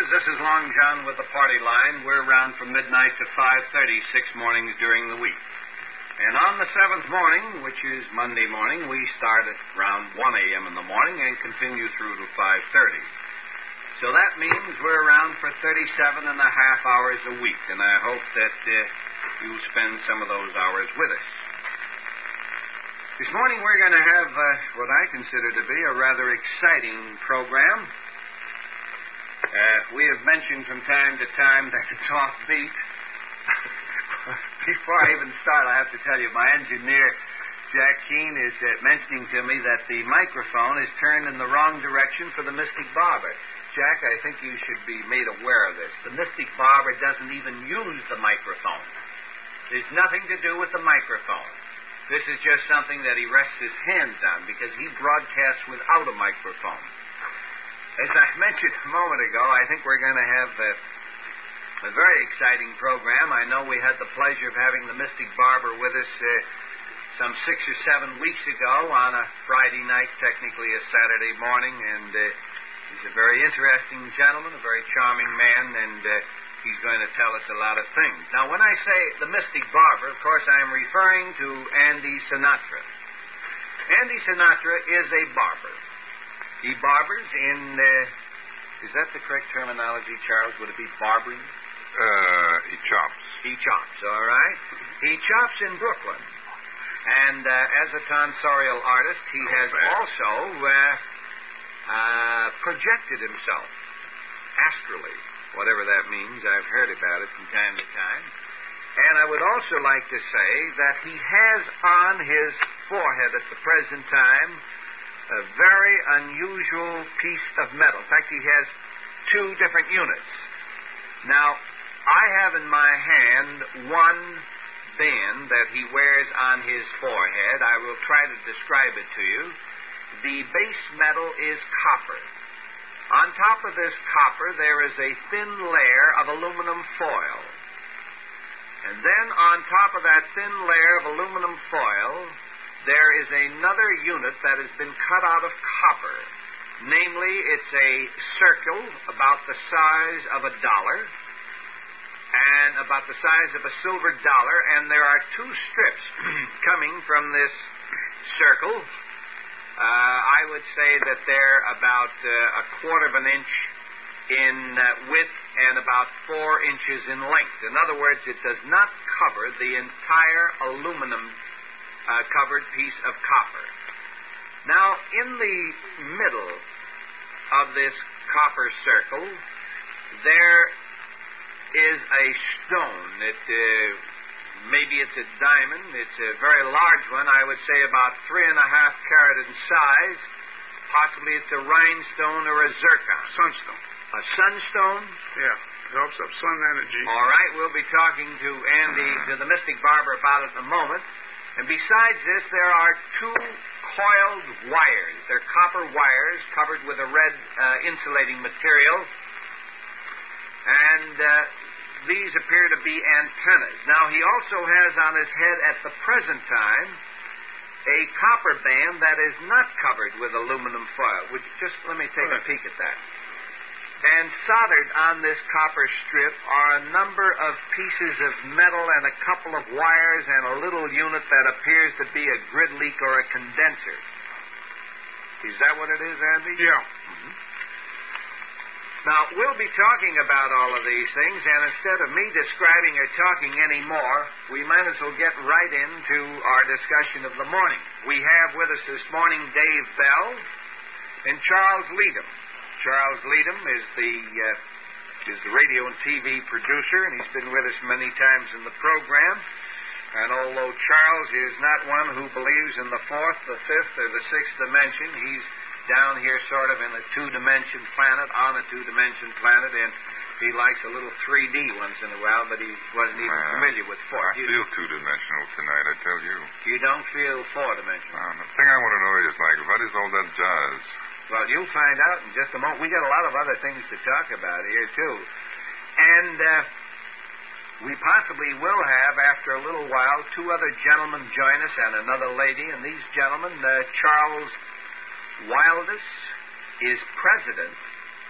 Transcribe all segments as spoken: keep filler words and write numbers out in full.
friends. This is Long John with the Party Line. We're around from midnight to five thirty, six mornings during the week. And on the seventh morning, which is Monday morning, we start at around one a.m. in the morning and continue through to five thirty. So that means we're around for thirty-seven and a half hours a week, and I hope that uh, you'll spend some of those hours with us. This morning we're going to have uh, what I consider to be a rather exciting program. Uh, we have mentioned from time to time that it's offbeat. Before I even start, I have to tell you, my engineer, Jack Keene, is uh, mentioning to me that the microphone is turned in the wrong direction for the Mystic Barber. Jack, I think you should be made aware of this. The Mystic Barber doesn't even use the microphone. There's nothing to do with the microphone. This is just something that he rests his hands on because he broadcasts without a microphone. As I mentioned a moment ago, I think we're going to have a, a very exciting program. I know we had the pleasure of having the Mystic Barber with us uh, some six or seven weeks ago on a Friday night, technically a Saturday morning, and uh, he's a very interesting gentleman, a very charming man, and uh, he's going to tell us a lot of things. Now, when I say the Mystic Barber, of course, I am referring to Andy Sinatra. Andy Sinatra is a barber. He barbers in, uh, is that the correct terminology, Charles? Would it be barbering? Uh, he chops. He chops, all right. He chops in Brooklyn. And uh, as a tonsorial artist, he has also uh, uh, projected himself astrally, whatever that means. I've heard about it from time to time. And I would also like to say that he has on his forehead at the present time a very unusual piece of metal. In fact, he has two different units. Now, I have in my hand one band that he wears on his forehead. I will try to describe it to you. The base metal is copper. On top of this copper, there is a thin layer of aluminum foil. And then on top of that thin layer of aluminum foil, there is another unit that has been cut out of copper. Namely, it's a circle about the size of a dollar and about the size of a silver dollar, and there are two strips coming from this circle. Uh, I would say that they're about uh, a quarter of an inch in uh, width and about four inches in length. In other words, it does not cover the entire aluminum Uh, covered piece of copper. Now, in the middle of this copper circle, there is a stone. It, uh, maybe it's a diamond. It's a very large one. I would say about three and a half carat in size. Possibly it's a rhinestone or a zircon. Sunstone. A sunstone? Yeah. It helps up sun energy. All right. We'll be talking to Andy, to the Mystic Barber, about it in a moment. And besides this, there are two coiled wires. They're copper wires covered with a red uh, insulating material. And uh, these appear to be antennas. Now, he also has on his head at the present time a copper band that is not covered with aluminum foil. Would you just let me take a peek at that. And soldered on this copper strip are a number of pieces of metal and a couple of wires and a little unit that appears to be a grid leak or a condenser. Is that what it is, Andy? Yeah. Mm-hmm. Now, we'll be talking about all of these things, and instead of me describing or talking anymore, we might as well get right into our discussion of the morning. We have with us this morning Dave Bell and Charles Leadham. Charles Leadham is the uh, is the radio and T V producer, and he's been with us many times in the program. And although Charles is not one who believes in the fourth, the fifth, or the sixth dimension, he's down here sort of in a two-dimension planet, on a two-dimension planet, and he likes a little three D once in a while, but he wasn't even uh, familiar with four. I feel two-dimensional tonight, I tell you. You don't feel four-dimensional? Uh, the thing I want to know is, like, what is all that jazz? Well, you'll find out in just a moment. We got a lot of other things to talk about here, too. And uh, we possibly will have, after a little while, two other gentlemen join us and another lady. And these gentlemen, uh, Charles Wildus is president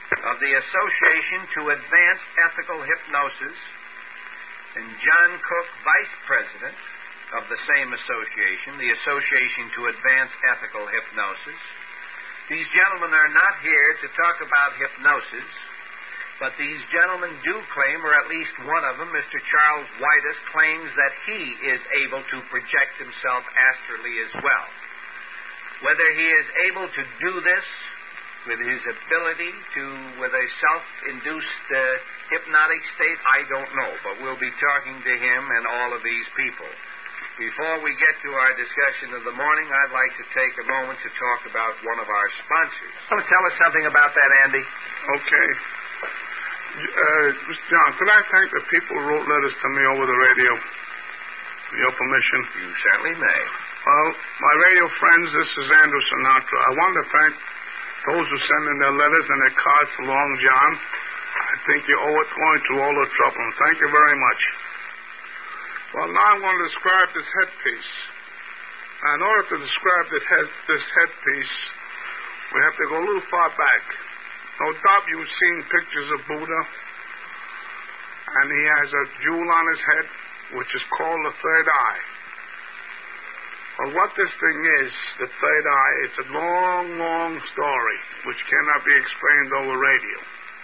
of the Association to Advance Ethical Hypnosis, and John Cook, Vice President of the same association, the Association to Advance Ethical Hypnosis. These gentlemen are not here to talk about hypnosis, but these gentlemen do claim, or at least one of them, Mister Charles Whitus, claims that he is able to project himself astrally as well. Whether he is able to do this with his ability to, with a self-induced uh, hypnotic state, I don't know, but we'll be talking to him and all of these people. Before we get to our discussion of the morning, I'd like to take a moment to talk about one of our sponsors. Oh, tell us something about that, Andy. Okay. Uh, Mister John, could I thank the people who wrote letters to me over the radio? With your permission. You certainly may. Well, my radio friends, this is Andrew Sinatra. I want to thank those who send in their letters and their cards along, John. I think you owe it going through all the trouble, and thank you very much. Well, now I'm going to describe this headpiece. Now, in order to describe this, head, this headpiece, we have to go a little far back. No doubt you've seen pictures of Buddha, and he has a jewel on his head, which is called the third eye. Well, what this thing is, the third eye, it's a long, long story, which cannot be explained over radio.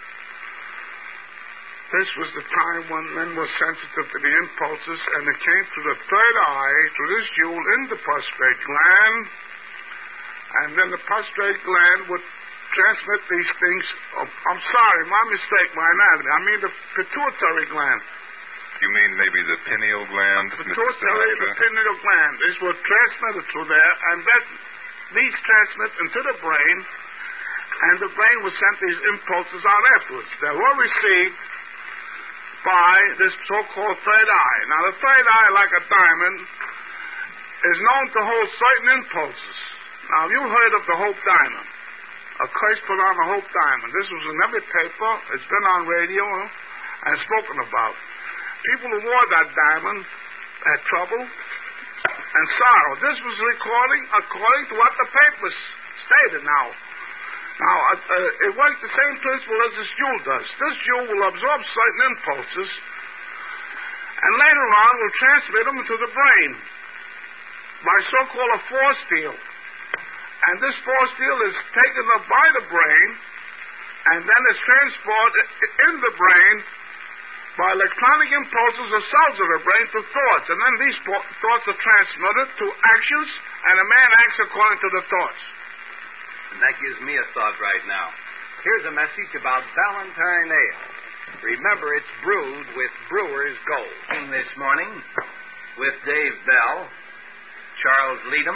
This was the time when men were sensitive to the impulses, and it came through the third eye, through this jewel, in the prostrate gland, and then the prostrate gland would transmit these things. Oh, I'm sorry, my mistake, my anatomy. I mean the pituitary gland. You mean maybe the pineal gland? The pituitary, the pineal gland. This was transmitted through there, and that these transmit into the brain, and the brain will send these impulses out afterwards. They were received by this so-called third eye. Now, the third eye, like a diamond, is known to hold certain impulses. Now, you heard of the Hope Diamond. A curse put on the Hope Diamond. This was in every paper. It's been on radio and spoken about. People who wore that diamond had trouble and sorrow. This was recording according to what the papers stated now. Now, uh, uh, it works the same principle as this jewel does. This jewel will absorb certain impulses and later on will transmit them into the brain by so-called a force field. And this force field is taken up by the brain and then is transported in the brain by electronic impulses of cells of the brain to thoughts. And then these thoughts are transmitted to actions, and a man acts according to the thoughts. And that gives me a thought right now. Here's a message about Valentine Ale. Remember, it's brewed with Brewer's Gold. This morning with Dave Bell, Charles Leadham,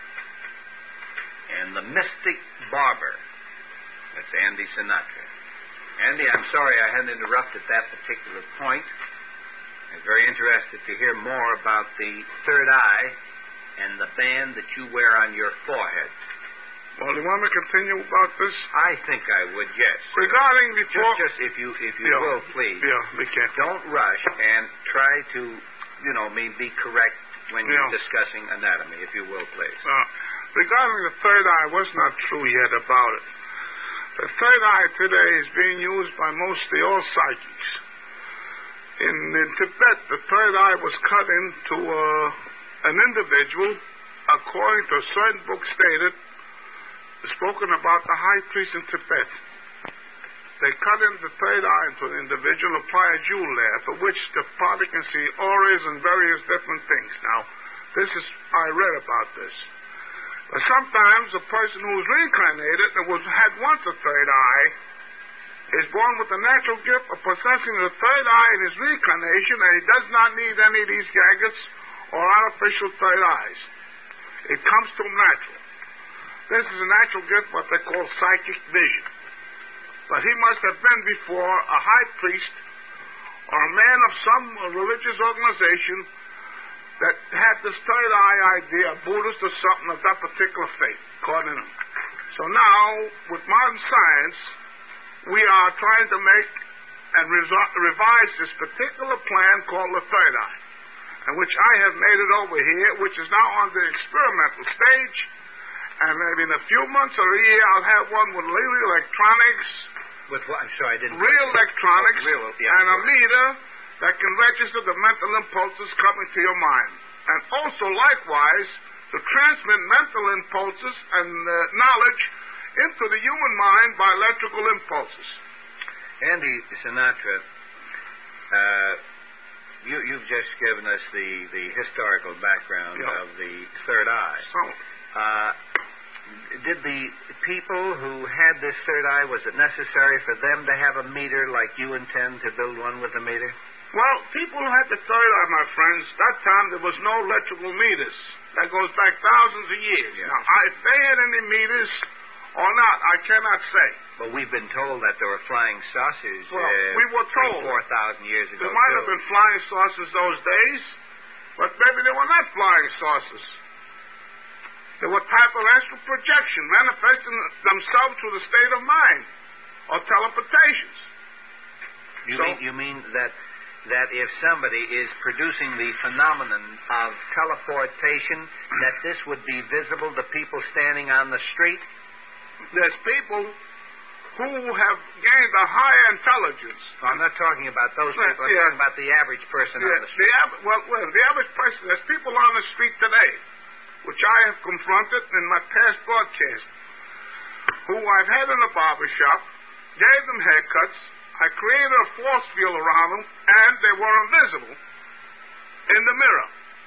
and the Mystic Barber. That's Andy Sinatra. Andy, I'm sorry I hadn't interrupted that particular point. I'm very interested to hear more about the third eye and the band that you wear on your forehead. Well, you want me to continue about this? I think I would, yes. Regarding before... Just, just if you if you yeah. will, please. Yeah, we can. Don't rush and try to, you know, me be correct when yeah. you're discussing anatomy, if you will, please. Uh, regarding the third eye, what's not true yet about it? The third eye today is being used by mostly all psychics. In, in Tibet, the third eye was cut into uh, an individual, according to a certain book stated, spoken about the high priest in Tibet. They cut in the third eye into an individual, apply a jewel there, for which the father can see auras and various different things. Now, this is, I read about this. But sometimes a person who is reincarnated and was, had once a third eye is born with the natural gift of possessing the third eye in his reincarnation, and he does not need any of these gadgets or artificial third eyes. It comes to him natural. This is a natural gift, what they call psychic vision. But he must have been before a high priest or a man of some religious organization that had this third eye idea, a Buddhist or something of that particular faith, according to him. So now, with modern science, we are trying to make and resor- revise this particular plan called the third eye, and which I have made it over here, which is now on the experimental stage. And maybe in a few months or a year, I'll have one with little electronics, With what? I'm sorry, I didn't... Real electronics oh, real, yeah. and a meter that can register the mental impulses coming to your mind. And also, likewise, to transmit mental impulses and uh, knowledge into the human mind by electrical impulses. Andy Sinatra, uh, you, you've just given us the, the historical background yeah. of the third eye. So, uh, did the people who had this third eye, was it necessary for them to have a meter like you intend to build one with a meter? well, people who had the third eye, my friends, that time there was no electrical meters. That goes back thousands of years. Yeah. Now, I, if they had any meters or not, I cannot say. But we've been told that there were flying saucers Well, uh, we were told. three, four thousand years ago. There might too. have been flying saucers those days, but maybe they were not flying saucers. They were type of astral projection, manifesting themselves through the state of mind, or teleportations. You So- mean you mean that that if somebody is producing the phenomenon of teleportation, that this would be visible to people standing on the street? There's people who have gained a higher intelligence. I'm not talking about those Yeah, people. I'm yeah. talking about the average person Yeah, on the the street. av- well, well, the average person, there's people on the street today, which I have confronted in my past broadcast, who I've had in a barber shop, gave them haircuts, I created a force field around them, and they were invisible in the mirror.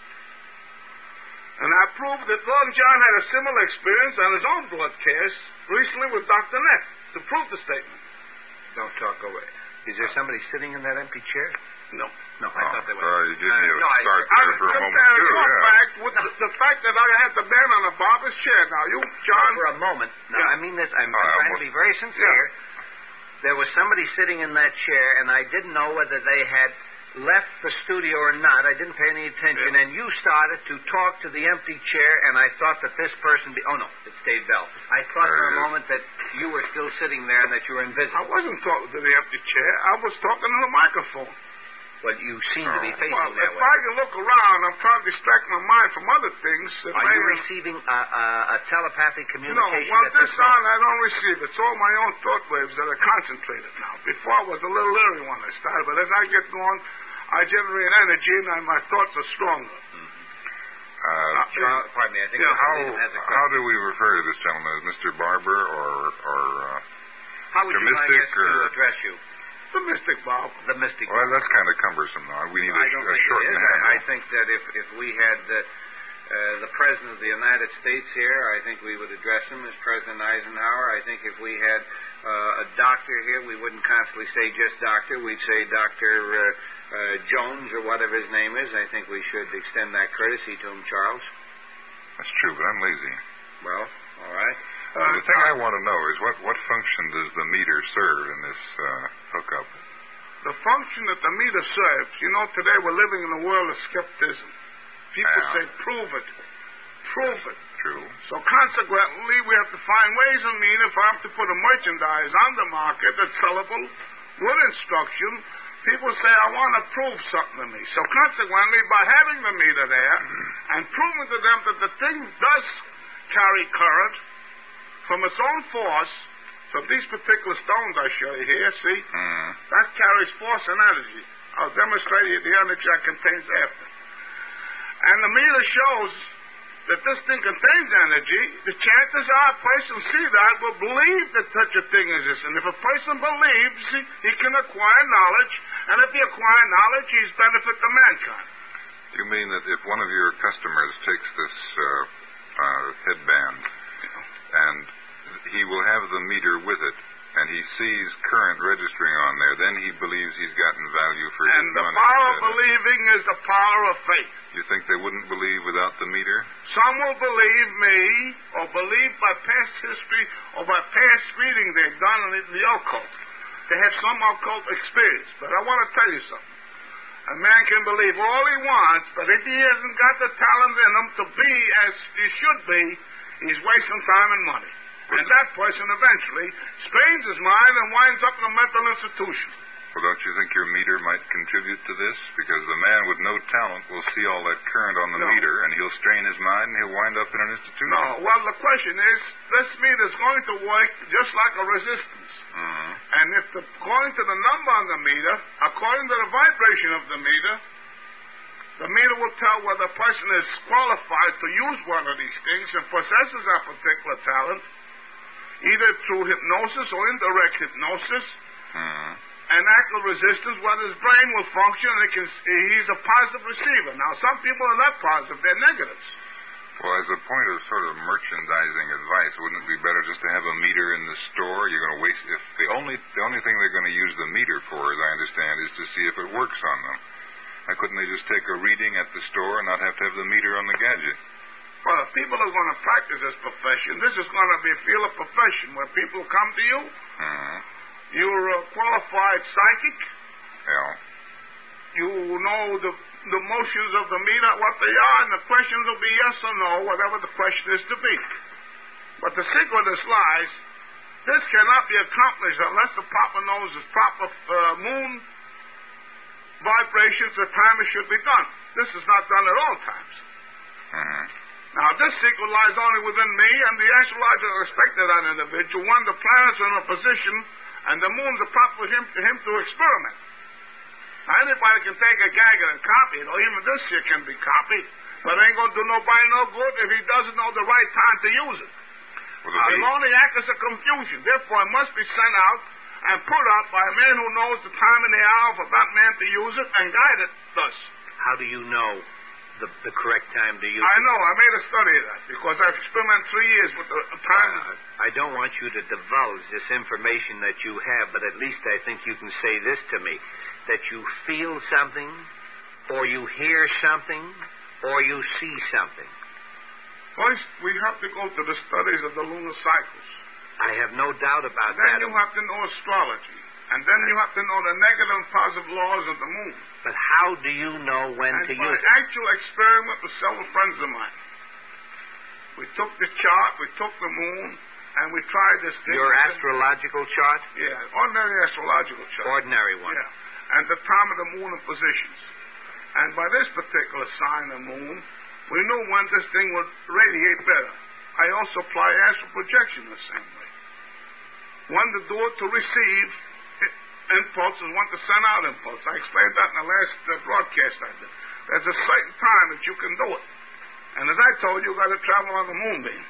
And I proved that Lord John had a similar experience on his own broadcast recently with Doctor Neff to prove the statement. Don't talk away. Is there somebody sitting in that empty chair? No. No, I thought there was. Sorry, you gave me a no, I- start I there was for a moment, comparing too, your yeah. fact with the, the fact that I had the man on a barber's chair. Now, you, John... For a moment. No, Yeah. I mean this. I'm, I I'm trying to almost- be very sincere. There was somebody sitting in that chair, and I didn't know whether they had left the studio or not. I didn't pay any attention, Yeah. and you started to talk to the empty chair, and I thought that this person... Be, oh, no, it's Dave Bell. I thought There for he a is. moment that you were still sitting there and that you were I invisible. wasn't talking to the empty chair. I was talking to the microphone. Well, you seem to be Oh. facing Well, that if way. I can look around, I'm trying to distract my mind from other things. That Are may you have- receiving a, a, a telepathic No, communication well, at this this sound moment? I don't receive. It's all my own thought waves that are concentrated now. Before I was a little leery when I started, but as I get going, I generate energy and my thoughts are stronger. Uh, Charles, pardon me, I think Yeah, Mister how Lincoln has a how question. do we refer to this gentleman? As Mister Barber or or uh, How would you like Mystic us to or- address you? The mystic, Bob. The mystic. well, that's kind of cumbersome now. We need a, I don't a think short it is. name. I, I think that if, if we had uh, uh, the President of the United States here, I think we would address him as President Eisenhower. I think if we had uh, a doctor here, we wouldn't constantly say just doctor. We'd say Doctor uh, uh, Jones or whatever his name is. I think we should extend that courtesy to him, Charles. That's true, but I'm lazy. Well, all right. Uh, the thing I want to know is what what function does the meter serve in this uh, hookup? The function that the meter serves, you know, today we're living in a world of skepticism. People Yeah. say, prove it. Prove it. True. So consequently, we have to find ways and means if I have to put a merchandise on the market that's sellable with instruction. People say, I want to prove something to me. So consequently, by having the meter there and proving to them that the thing does carry current from its own force, from these particular stones I show you here, see, Mm. that carries force and energy. I'll demonstrate you the energy that contains after. And the meter shows that this thing contains energy. The chances are a person see that will believe that such a thing exists. And if a person believes, he, he can acquire knowledge. And if he acquires knowledge, he's benefit to mankind. Do you mean that if one of your customers takes this uh, uh, headband and he will have the meter with it, and he sees current registering on there, then he believes he's gotten value for his And the money? power of Is that it? believing is the power of faith. You think they wouldn't believe without the meter? Some will believe me, or believe by past history, or by past reading they've done in the occult. They have some occult experience. But I want to tell you something. A man can believe all he wants, but if he hasn't got the talent in him to be as he should be, he's wasting time and money. And that person eventually strains his mind and winds up in a mental institution. Well, don't you think your meter might contribute to this? Because the man with no talent will see all that current on the No. meter, and he'll strain his mind, and he'll wind up in an institution. No, well, the question is, this meter is going to work just like a resistance. Mm-hmm. And if the, according to the number on the meter, according to the vibration of the meter, the meter will tell whether a person is qualified to use one of these things and possesses that particular talent, either through hypnosis or indirect hypnosis, Mm-hmm. and actual resistance, whether his brain will function, and it can, he's a positive receiver. Now, some people are not positive, they're negatives. Well, as a point of sort of merchandising advice, wouldn't it be better just to have a meter in the store? You're going to waste if the only the only thing they're going to use the meter for, as I understand, is to see if it works on them. Why couldn't they just take a reading at the store and not have to have the meter on the gadget? Well, if people are going to practice this profession, this is going to be a field of profession where people come to you. Mm-hmm. You're a qualified psychic. Yeah. You know the the motions of the meter, what they are, and the questions will be yes or no, whatever the question is to be. But the secret of this lies, this cannot be accomplished unless the Papa knows the proper uh, moon vibrations, the time it should be done. This is not done at all times. Mm-hmm. Now, this secret lies only within me and the astrologer respect of that individual. One, the planets are in a position, and the moon's a proper for him, for him to experiment. Now, anybody can take a gadget and copy it, or even this here can be copied, but it ain't going to do nobody no good if he doesn't know the right time to use it. Well, Now, it only acts as a confusion. Therefore, it must be sent out and put out by a man who knows the time and the hour for that man to use it and guide it thus. How do you know the, the correct time to use I it? know. I made a study of that because I've experimented three years with the time. Uh, I don't want you to divulge this information that you have, but at least I think you can say this to me, that you feel something, or you hear something, or you see something. First, we have to go to the studies of the lunar cycles. I have no doubt about Then that. you have to know astrology. And then you have to know the negative and positive laws of the moon. But how do you know when And to by use it? actual experiment with several friends of mine. We took the chart, we took the moon, and we tried this thing. Your astrological chart? Yeah, ordinary astrological chart. Ordinary one. Yeah. And the time of the moon and positions. And by this particular sign of moon, we knew when this thing would radiate better. I also apply astral projection the same way. One to do it to receive impulse and one to send out impulse. I explained that in the last uh, broadcast I did. There's a certain time that you can do it. And as I told you, you've got to travel on the moonbeam.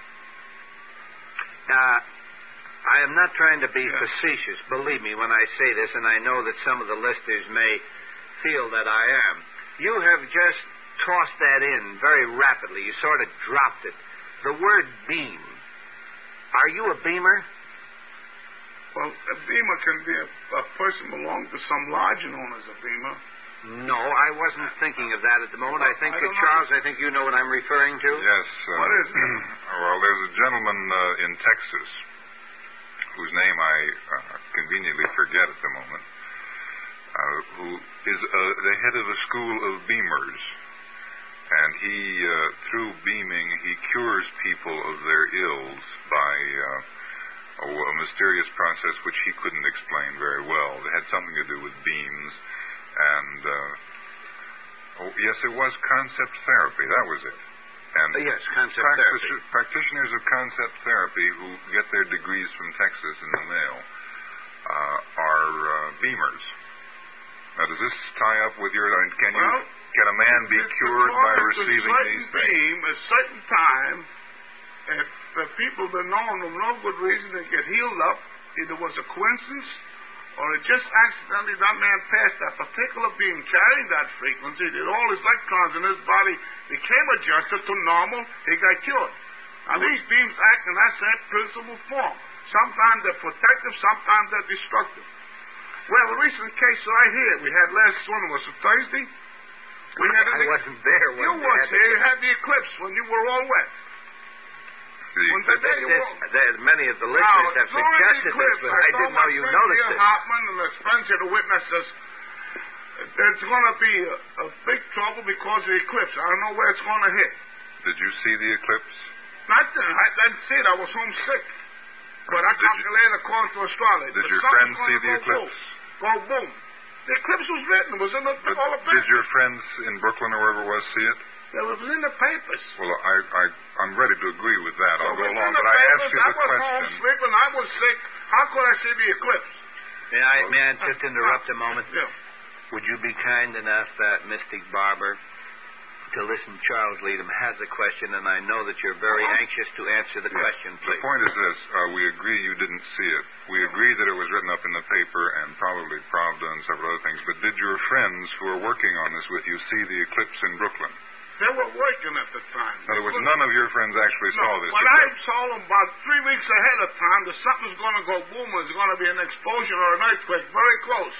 Uh, I am not trying to be Yeah. facetious, believe me when I say this, and I know that some of the listeners may feel that I am. You have just tossed that in very rapidly. You sort of dropped it. The word beam. Are you a beamer? Well, a beamer can be a, a person belonging to some lodge known as a beamer. No, I wasn't thinking of that at the moment. I think I that, don't Charles, I think you know what I'm referring to. Yes. Uh, What is it? Well, there's a gentleman uh, in Texas whose name I uh, conveniently forget at the moment, uh, who is uh, the head of a school of beamers. And he, uh, through beaming, he cures people of their ills by uh, a, a mysterious process which he couldn't explain very well. It had something to do with beams. And, uh, oh, yes, it was concept therapy. That was it. And Uh, yes, concept practice, therapy. practitioners of concept therapy who get their degrees from Texas in the mail uh, are uh, beamers. Now, does this tie up with your... I mean, can Well, you... Can a man be It's cured by according to receiving certain these things? beam, a certain time, if the people that know them no good reason they get healed up, either was a coincidence or it just accidentally that man passed that particular beam carrying that frequency, that all his electrons in his body became adjusted to normal, he got cured. Now these beams act in that same principle form. Sometimes they're protective, sometimes they're destructive. Well, the recent case right here we had last one was a Thursday. We had I wasn't there when You they weren't had here. the- You had the eclipse when you were all wet. The, When the day you This, were... there- many of the Now, listeners have during the suggested this, eclipse, but I saw didn't my know you friend noticed here, it. Hartman and the friends here, the witnesses, there's going to be a, a big trouble because of the eclipse. I don't know where it's going to hit. did you see the eclipse? Nothing. I didn't see it. I was homesick. But I Did you- calculated according to astrology. Did The your sun's friend gonna see the go eclipse? Boom. Go boom. The eclipse was written. It was in the, But all the papers. did your friends in Brooklyn or wherever it was see it? It was in the papers. Well, I, I, I'm ready to agree with that. I'll So go it was along, in the but I papers. asked you I the was home question. sleeping. I was sick. How could I see the eclipse? May I, may I just interrupt a moment? Yeah. Would you be kind enough, uh, Mystic Barber, to listen? Charles Leadham has a question, and I know that you're very anxious to answer the Yeah. question, please. The point is this. Uh, we agree you didn't see it. We agree that it was written up in the paper and probably Pravda and several other things, but did your friends who are working on this with you see the eclipse in Brooklyn? They were working at the time. In other words, none of your friends actually No, saw this but I eclipse. saw them about three weeks ahead of time that something's going to go boom. There's going to be an explosion or an earthquake very close.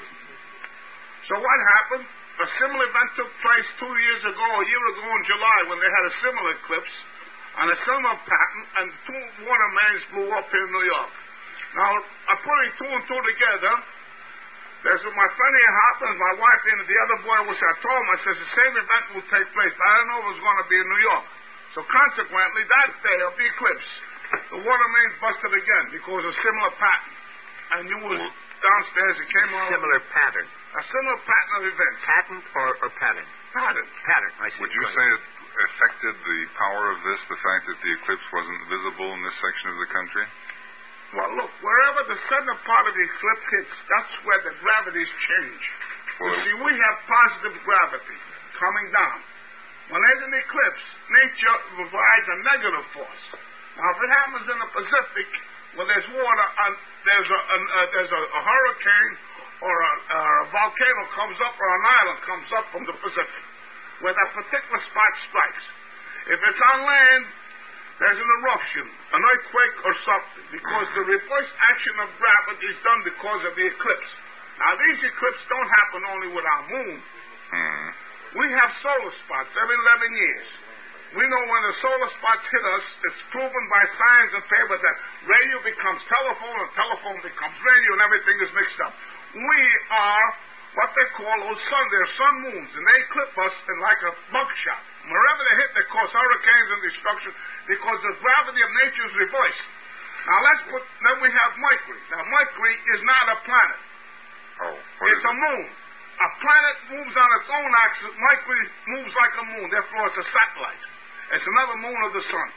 So what happened? A similar event took place two years ago, a year ago in July, when they had a similar eclipse on a similar pattern, and two water mains blew up here in New York. Now, I'm putting two and two together. There's my friend here, Hopkins, my wife, and the other boy, which I told him, I says the same event will take place. I don't know if it's going to be in New York. So consequently, that day of the eclipse, the water mains busted again because of a similar pattern. And you was downstairs, it came on. Similar pattern. A similar pattern of events. Pattern or, or pattern? Pattern. Pattern, I see. Would you say it affected the power of this, the fact that the eclipse wasn't visible in this section of the country? Well, look, wherever the southern part of the eclipse hits, that's where the gravities change. Well, you see, we have positive gravity coming down. When there's an eclipse, nature provides a negative force. Now, if it happens in the Pacific, where there's water, and there's a, a, a there's a, a hurricane or a, or a volcano comes up or an island comes up from the Pacific, where that particular spot strikes. If it's on land, there's an eruption, an earthquake or something, because the reverse action of gravity is done because of the eclipse. Now, these eclipses don't happen only with our moon. Mm-hmm. We have solar spots every eleven years. We know when the solar spots hit us, it's proven by science and paper that radio becomes telephone and telephone becomes radio and everything is mixed up. We are what they call those sun, they're sun moons, and they clip us in like a buckshot. Wherever they hit, they cause hurricanes and destruction because the gravity of nature is reversed. Now let's put, then we have Mercury. Now Mercury is not a planet. Oh, what It's is a it? moon. A planet moves on its own axis. Mercury moves like a moon. Therefore, it's a satellite. It's another moon of the sun.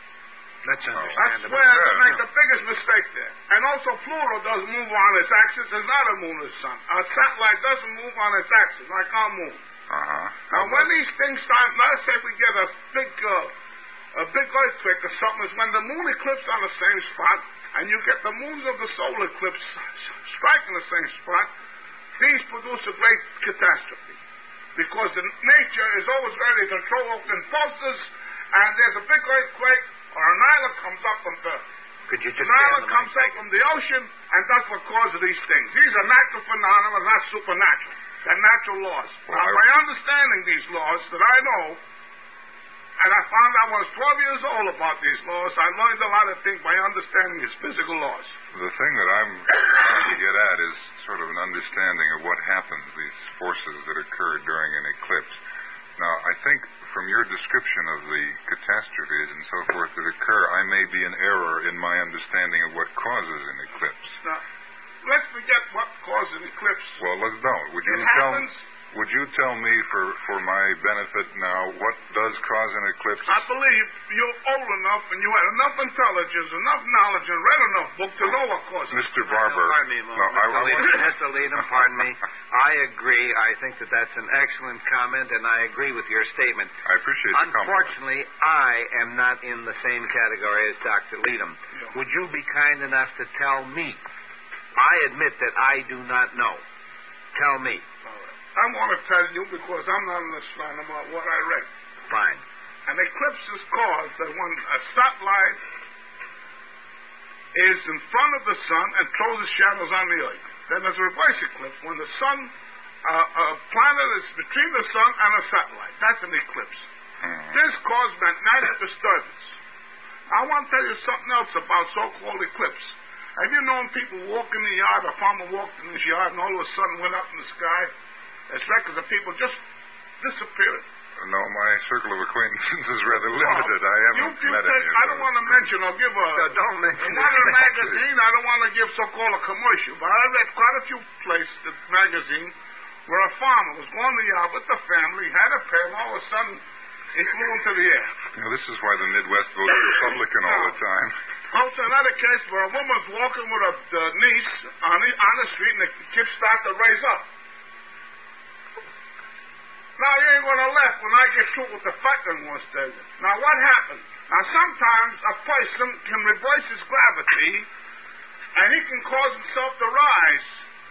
That's That's understandable. where they make the biggest mistake there. And also, Pluto does move on its axis. It's not a moon of the sun. Our satellite doesn't move on its axis like our moon. Uh-huh. Now, when these things start, let's say we get a big, uh, a big earthquake or something, is when the moon eclipses on the same spot, and you get the moons of the solar eclipse striking the same spot. These produce a great catastrophe because the nature is always ready to throw off impulses, and there's a big earthquake or an island comes up from the Could you just an island comes up from the ocean, and that's what causes these things. These are natural phenomena, not supernatural. They're natural laws. Well, now, I- by understanding these laws that I know, and I found out when I was twelve years old about these laws, I learned a lot of things by understanding these physical laws. The thing that I'm trying to get at is sort of an understanding of what happens, these forces that occur during an eclipse. Now, I think from your description of the catastrophes and so forth that occur, I may be in error in my understanding of what causes an eclipse. Now, let's forget what caused an eclipse. Well, let's don't. Would you It tell happens. Would you tell me, for, for my benefit now, what does cause an eclipse? I believe you're old enough and you had enough intelligence, enough knowledge, and read enough book to know what causes it. Mister Barber. Pardon me, no, I, I, Mister Leadham. Mister Leadham, pardon me. I agree. I think that that's an excellent comment, and I agree with your statement. I appreciate the compliment. Unfortunately, I am not in the same category as Doctor Leadham. Yeah. Would you be kind enough to tell me? I admit that I do not know. Tell me. I want to tell you because I'm not an astronomer what I read. Fine. An eclipse is caused that when a satellite is in front of the sun and throws its shadows on the earth. Then there's a reverse eclipse when the sun, uh, a planet is between the sun and a satellite. That's an eclipse. Mm. This causes magnetic disturbance. I want to tell you something else about so-called eclipse. Have you known people walk in the yard, a farmer walked in his yard, and all of a sudden went up in the sky? There's records of people just disappeared. No, my my circle of acquaintances is rather limited. I haven't you, you met take, any of I don't those. want to mention or give a... So don't mention in one of the exactly. magazine, I don't want to give so-called a commercial, but I read quite a few places, the magazine, where a farmer was going to the yard with the family, had a pair, and all of a sudden, it flew into the air. Now, this is why the Midwest votes Republican all the time. Also, another case where a woman's walking with a uh, niece on the, on the street, and the kids start to raise up. Now, you ain't going to laugh when I get through with the fighting one day. Now, what happened? Now, sometimes a person can reverse his gravity, and he can cause himself to rise.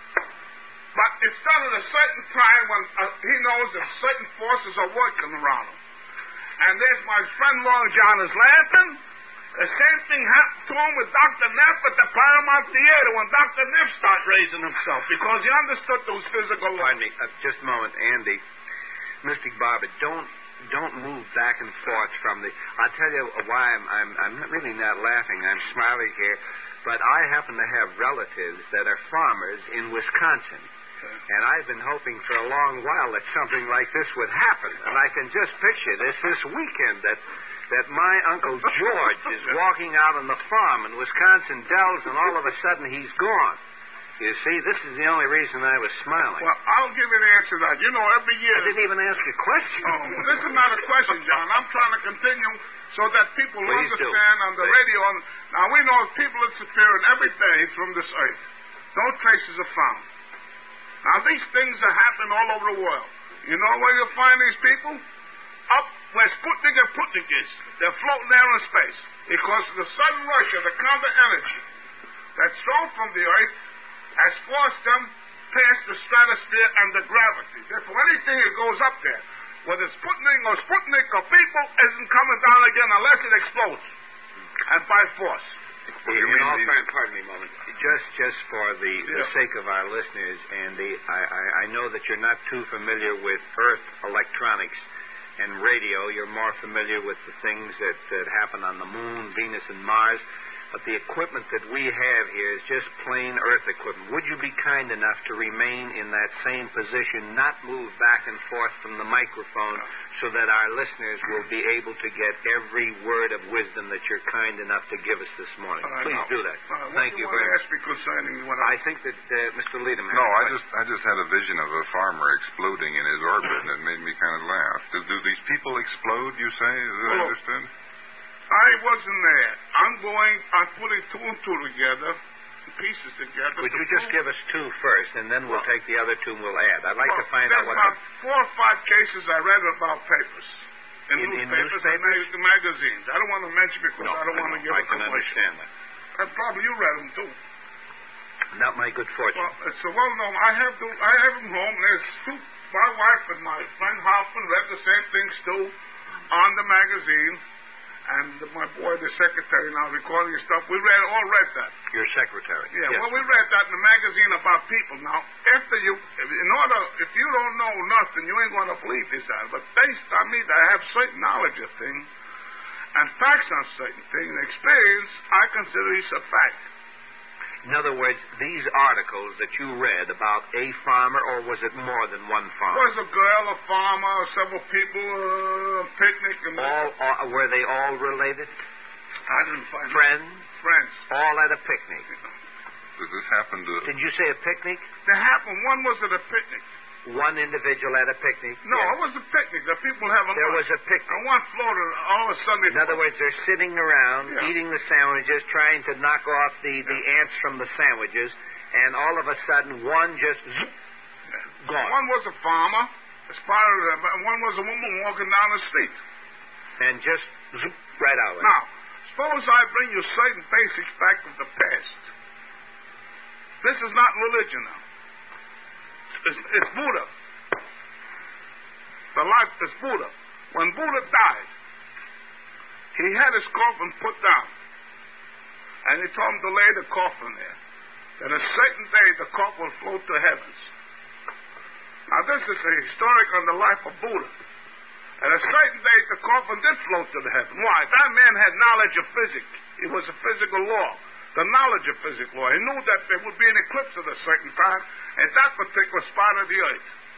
But it's done at a certain time when uh, he knows that certain forces are working around him. And there's my friend Long John is laughing. The same thing happened to him with Doctor Neff at the Paramount Theater when Doctor Neff started raising himself because he understood those physical laws. Pardon me, uh, just a moment, Andy. Mystic Barber, don't don't move back and forth from the... I'll tell you why I'm, I'm, I'm really not laughing. I'm smiling here. But I happen to have relatives that are farmers in Wisconsin. And I've been hoping for a long while that something like this would happen. And I can just picture this this weekend, that that my Uncle George is walking out on the farm in Wisconsin Dells, and all of a sudden he's gone. You see, this is the only reason I was smiling. Well, I'll give you the answer to that. You know, every year... I didn't even ask a question. Oh, this is not a question, John. I'm trying to continue so that people Please understand do. on the Please. radio. Now, we know people interfering every day from this earth. No traces are found. Now, these things are happening all over the world. You know where you'll find these people? Up where Sputnik and Putnik is. They're floating there in space because of the sudden rush of the counter energy that's thrown from the earth has forced them past the stratosphere and the gravity. Therefore, anything that goes up there, whether Sputnik or Sputnik or people, isn't coming down again unless it explodes. And by force. You in all fairness, pardon me a moment. Just, just for the, the Yeah. sake of our listeners, Andy, I, I, I know that you're not too familiar with Earth electronics and radio. You're more familiar with the things that, that happen on the Moon, Venus, and Mars. But the equipment that we have here is just plain Earth equipment. Would you be kind enough to remain in that same position, not move back and forth from the microphone, so that our listeners will be able to get every word of wisdom that you're kind enough to give us this morning? Uh, Please no. do that. Uh, Thank you what very do you want to much. ask me concerning what I think that uh, Mister Leadham has No, a I question. just I just had a vision of a farmer exploding in his orbit, and it made me kind of laugh. Do, do these people explode, you say? Is that Oh. understood? I wasn't there. I'm going, I'm putting two and two together, pieces together. Would to you just prove- give us two first, and then we'll take the other two and we'll add? I'd like to Well, find out there's what... about the- four or five cases I read about papers. In, In- in newspapers, newspapers? and mag- magazines. I don't want to mention because No, I don't want to give I a can commercial. understand that. And probably you read them too. Not my good fortune. Well, it's a well known. I have the, I have them home. There's two. My wife and my friend Hoffman read the same things too on the magazine. And my boy, the secretary, now recording your stuff, we read all read that. Your secretary. Yeah, Yes. well, we read that in the magazine about people. Now, after you, in order, if you don't know nothing, you ain't going to believe this out. But based on me, that I have certain knowledge of things and facts on certain things, and experience, I consider these a fact. In other words, these articles that you read about a farmer, or was it more than one There farmer? was a girl, a farmer, several people, uh, a picnic, and All, all were they all related? I didn't find Friends? friends. All at a picnic. Does this happen to... Did you say a picnic? That happened. One was at a picnic. One individual at a picnic? No, Yes. it was a picnic. The people having There lunch. was a picnic. And one floated all of a sudden. In other words, they're sitting around, Yeah. eating the sandwiches, trying to knock off the, the ants from the sandwiches, and all of a sudden, one just zoop, gone. One was a farmer, a spotted, and one was a woman walking down the street. And just zoop, right out. Now, suppose I bring you certain basics back of the past. This is not religion now. It's, it's Buddha. The life is Buddha. When Buddha died, he had his coffin put down. And he told him to lay the coffin there. That a certain day the coffin will float to heavens. Now this is a historic on the life of Buddha. And a certain day the coffin did float to the heaven. Why? That man had knowledge of physics. It was a physical law. The knowledge of physical law. He knew that there would be an eclipse at a certain time at that particular spot of the earth.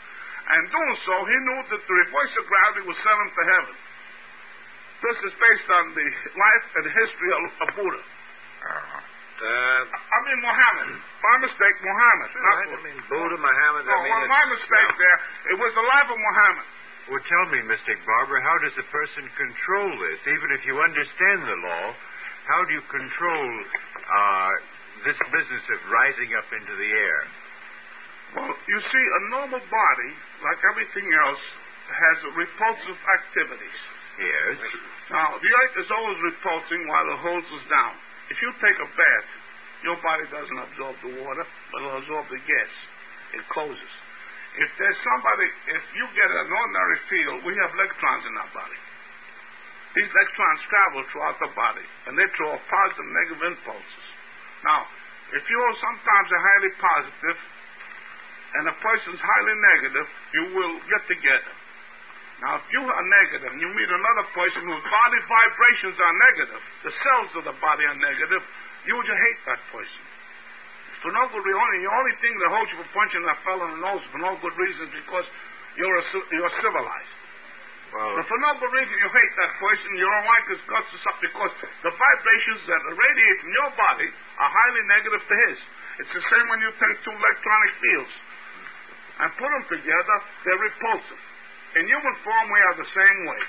And doing so, he knew that the reverse of gravity would send him to heaven. This is based on the life and history of, of Buddha. Uh-huh. Uh, I mean Muhammad. My mistake, Muhammad. Not right, Buddha. I mean Buddha, Muhammad. No, I mean, well, my mistake there. It was the life of Muhammad. Well, tell me, Mystic Barber, how does a person control this? Even if you understand the law, how do you control uh, this business of rising up into the air? Well, you see, a normal body, like everything else, has repulsive activities. Yes. Now, the earth is always repulsing while it holds us down. If you take a bath, your body doesn't absorb the water, but it'll absorb the gas. It closes. If there's somebody, if you get an ordinary field, we have electrons in our body. These electrons travel throughout the body, and they throw positive and negative impulses. Now, if you're sometimes a highly positive, and a person's highly negative, you will get together. Now, if you are negative and you meet another person whose body vibrations are negative, the cells of the body are negative, you would hate that person. For no good reason, the only thing that holds you from punching that fellow in the nose for no good reason is because you're a, you're civilized. Well, But for no good reason you hate that person, you don't like his guts or something, because the vibrations that radiate from your body are highly negative to his. It's the same when you take two electronic fields and put them together, they're repulsive. In human form, we are the same way.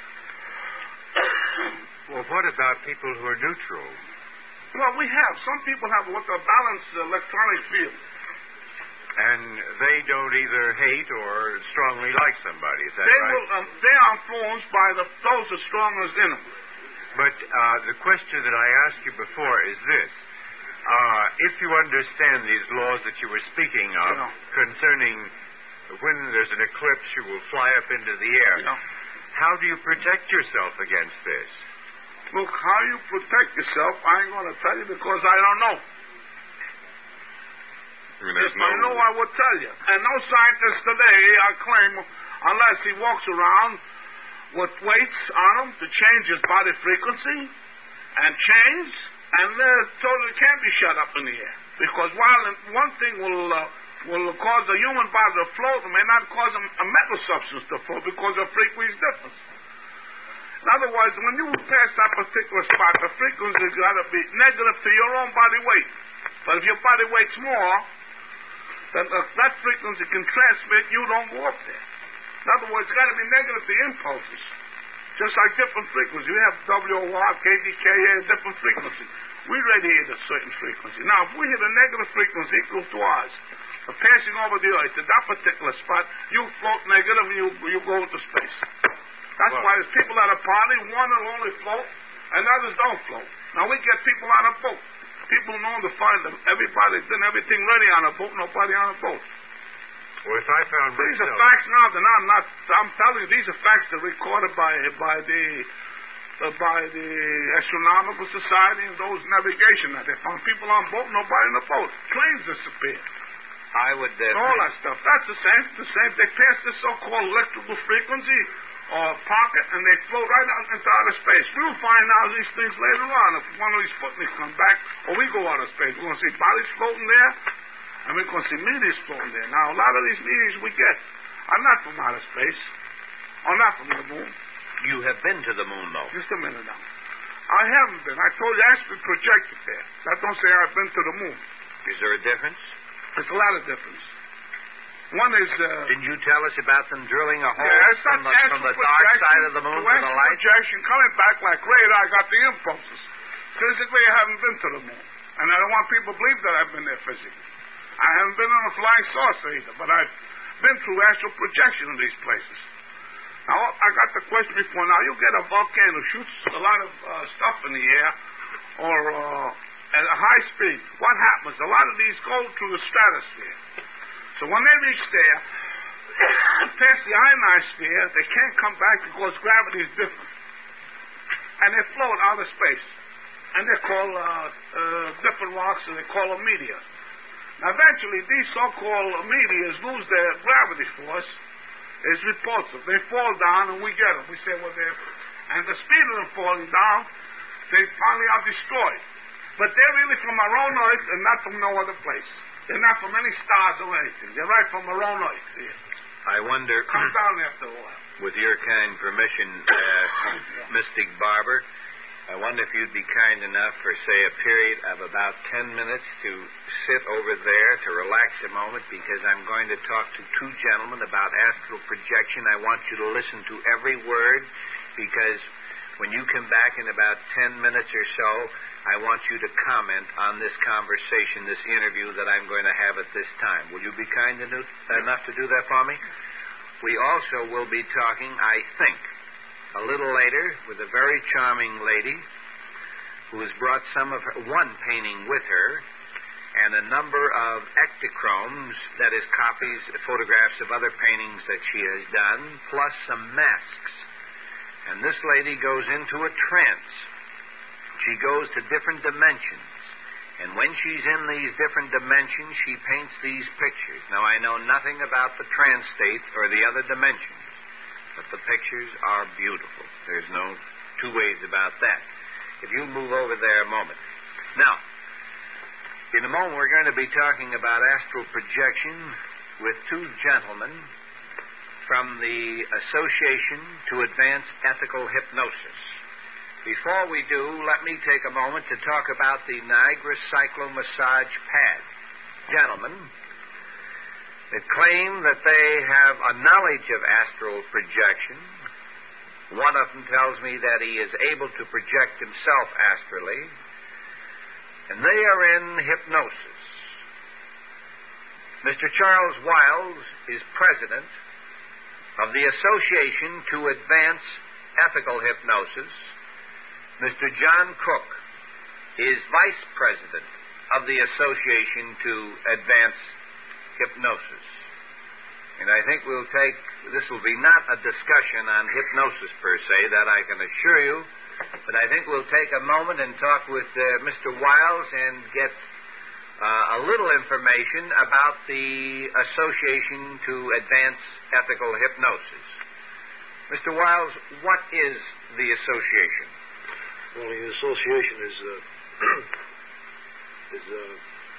well, what about people who are neutral? Well, we have. Some people have what they balanced electronic field. And they don't either hate or strongly like somebody, is that They right? will. Um, they are influenced by the, those as strong as in them. But uh, the question that I asked you before is this. Uh, if you understand these laws that you were speaking of Yeah. concerning when there's an eclipse, you will fly up into the air. Yeah. How do you protect yourself against this? Look, how you protect yourself, I ain't going to tell you because I don't know. I mean, there's If no... I know, I would tell you. And no scientist today, I claim, unless he walks around with weights on him to change his body frequency and change, and uh, totally can't be shut up in the air. Because while one thing will uh, will cause a human body to float, it may not cause a, a metal substance to float because of frequency difference. In other words, when you pass that particular spot, the frequency has got to be negative to your own body weight. But if your body weight's more, then uh, that frequency can transmit, you don't go up there. In other words, it's got to be negative to impulses. Just like different frequencies. We have W O R, K D K A, different frequencies. We radiate a certain frequency. Now, if we hit a negative frequency equal to ours, uh, passing over the earth to that particular spot, you float negative and you, you go into space. That's Well, why there's people at a party, one will only float, and others don't float. Now, we get people on a boat. People know to find them. Everybody did everything ready on a boat, nobody on a boat. Well, if I found These are myself... facts now, then I'm not, I'm telling you, these are facts that are recorded by, by the, uh, by the Astronomical Society and those navigation that they found people on boat, nobody in the boat. Trains disappeared. I would... Uh, All that stuff. That's the same, the same. They pass this so-called electrical frequency or pocket, and they float right out into outer space. We'll find out these things later on if one of these Sputniks come back, or we go out of space. We're going to see bodies floating there, and we're going to see meteors floating there. Now, a lot of these meteors we get are not from outer space, or not from the moon. You have been to the moon, though. Just a minute now. I haven't been. I told you I actually projected there. That don't say I've been to the moon. Is there a difference? There's a lot of difference. One is... Uh, Didn't you tell us about them drilling a hole Yeah, it's from, not the, from the dark side of the moon to the light? Projection coming back like radar, I got the impulses. Physically, I haven't been to the moon. And I don't want people to believe that I've been there physically. I haven't been on a flying saucer either, but I've been through astral projection in these places. Now, I got the question before. Now, you get a volcano, shoots a lot of uh, stuff in the air, or uh, at a high speed. What happens? A lot of these go through the stratosphere. So when they reach there, past the ionosphere, they can't come back because gravity is different. And they float out of space. And they're called uh, uh, different rocks, and they call them meteors. Now, eventually, these so-called meteors lose their gravity force. It's repulsive. They fall down, and we get them. We say, well, they're... And the speed of them falling down, they finally are destroyed. But they're really from our own Earth and not from no other place. They're not from any stars or anything. They're right from our own Earth here. I wonder, Come down after a while. with your kind permission, uh, Mystic Barber, I wonder if you'd be kind enough for, say, a period of about ten minutes to sit over there to relax a moment, because I'm going to talk to two gentlemen about astral projection. I want you to listen to every word, because when you come back in about ten minutes or so, I want you to comment on this conversation, this interview that I'm going to have at this time. Will you be kind enough to do that for me? We also will be talking, I think, a little later with a very charming lady who has brought some of her, one painting with her, and a number of ectochromes, that is copies, photographs of other paintings that she has done, plus some masks. And this lady goes into a trance. She goes to different dimensions. And when she's in these different dimensions, she paints these pictures. Now, I know nothing about the trance state or the other dimensions, but the pictures are beautiful. There's no two ways about that. If you move over there a moment. Now, in a moment, we're going to be talking about astral projection with two gentlemen from the Association to Advance Ethical Hypnosis. Before we do, let me take a moment to talk about the Niagara Cyclo-Massage Pad. Gentlemen that claim that they have a knowledge of astral projection. One of them tells me that he is able to project himself astrally, and they are in hypnosis. Mister Charles Wiles is president of the Association to Advance Ethical Hypnosis. Mister John Cook is vice president of the Association to Advance Hypnosis. And I think we'll take, this will be not a discussion on hypnosis per se, that I can assure you, but I think we'll take a moment and talk with uh, Mister Wiles and get uh, a little information about the Association to Advance Ethical Hypnosis. Mister Wiles, what is the association? Well, the association is uh, is uh,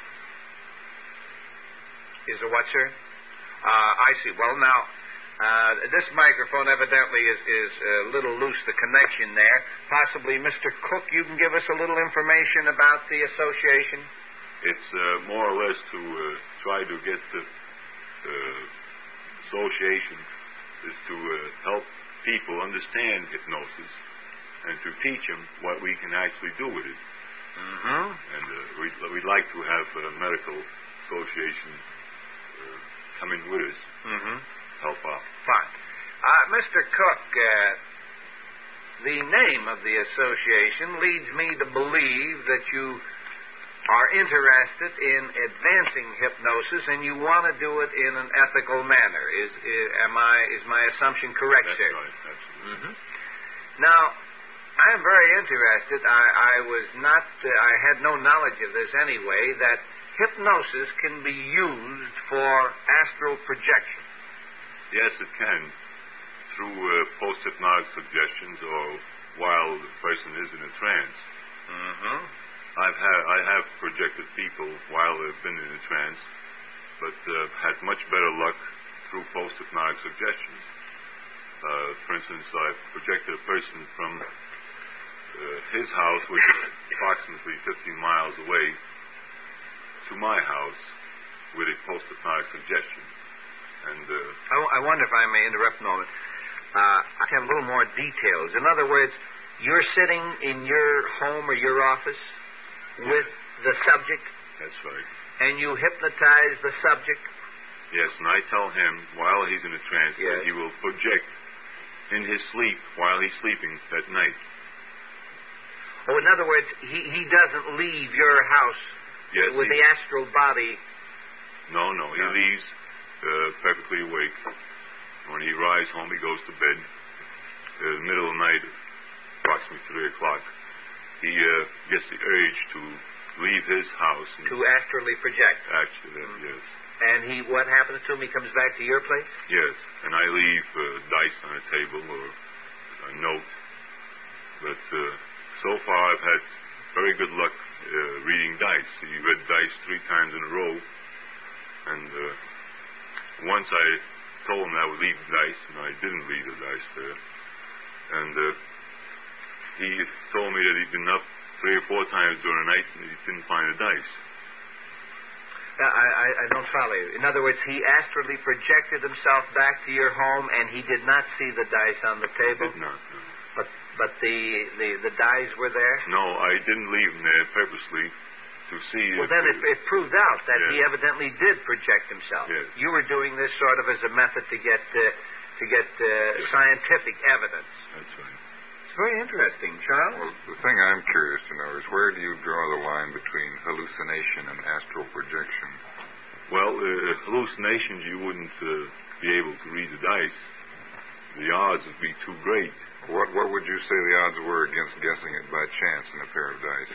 is a what, sir? Uh, I see. Well, now, uh, this microphone evidently is, is a little loose, the connection there. Possibly, Mister Cook, you can give us a little information about the association? It's uh, more or less to uh, try to get the uh, association is to uh, help people understand hypnosis and to teach them what we can actually do with it. Mm-hmm. And uh, we'd, we'd like to have a medical association uh, come in with us, Mm-hmm. help out. Fine. Uh, Mister Cook, uh, the name of the association leads me to believe that you are interested in advancing hypnosis and you want to do it in an ethical manner. Is, is am I is my assumption correct, That's sir? right, absolutely. Mm-hmm. Now, I'm very interested. I, I was not. Uh, I had no knowledge of this anyway. That hypnosis can be used for astral projection. Yes, it can, through uh, post-hypnotic suggestions or while the person is in a trance. Mm-hmm. I've had, I have projected people while they've been in a trance, but uh, had much better luck through post-hypnotic suggestions. Uh, for instance, I projected a person from uh, his house, which is approximately fifteen miles away, to my house with a post-hypnotic suggestion. And uh, I, w- I wonder if I may interrupt a moment. Uh, I have a little more details. In other words, you're sitting in your home or your office with the subject, that's right. and you hypnotize the subject. Yes, and I tell him while he's in a trance Yes. that he will project in his sleep while he's sleeping at night. Oh, in other words, he, he doesn't leave your house Yes, with he- the astral body. No, no, he No. leaves uh, perfectly awake. When he arrives home, he goes to bed. Uh, middle of the night, approximately three o'clock, he uh, gets the urge to leave his house. And To astrally project. actually, that, Mhm. yes. And he, what happens to him? He comes back to your place? Yes, and I leave uh, dice on a table or a note. But uh, so far I've had very good luck uh, reading dice. He read dice three times in a row. And uh, once I told him I would leave the dice, and I didn't leave the dice there. And uh, he told me that he'd been up three or four times during the night and he didn't find the dice. Uh, I, I, I don't follow you. In other words, he astrally projected himself back to your home, and he did not see the dice on the table? Did not, no. But but the, the, the dice were there? No, I didn't leave them there purposely to see... Well, if then it, it proved out that yes. he evidently did project himself. Yes. You were doing this sort of as a method to get uh, to get uh, yes. scientific evidence. That's right. It's very interesting, Charles. Well, the thing I'm curious to know is where do you draw the line between hallucination and astral projection? Well, uh, hallucinations, you wouldn't uh, be able to read the dice. The odds would be too great. What what would you say the odds were against guessing it by chance in a pair of dice?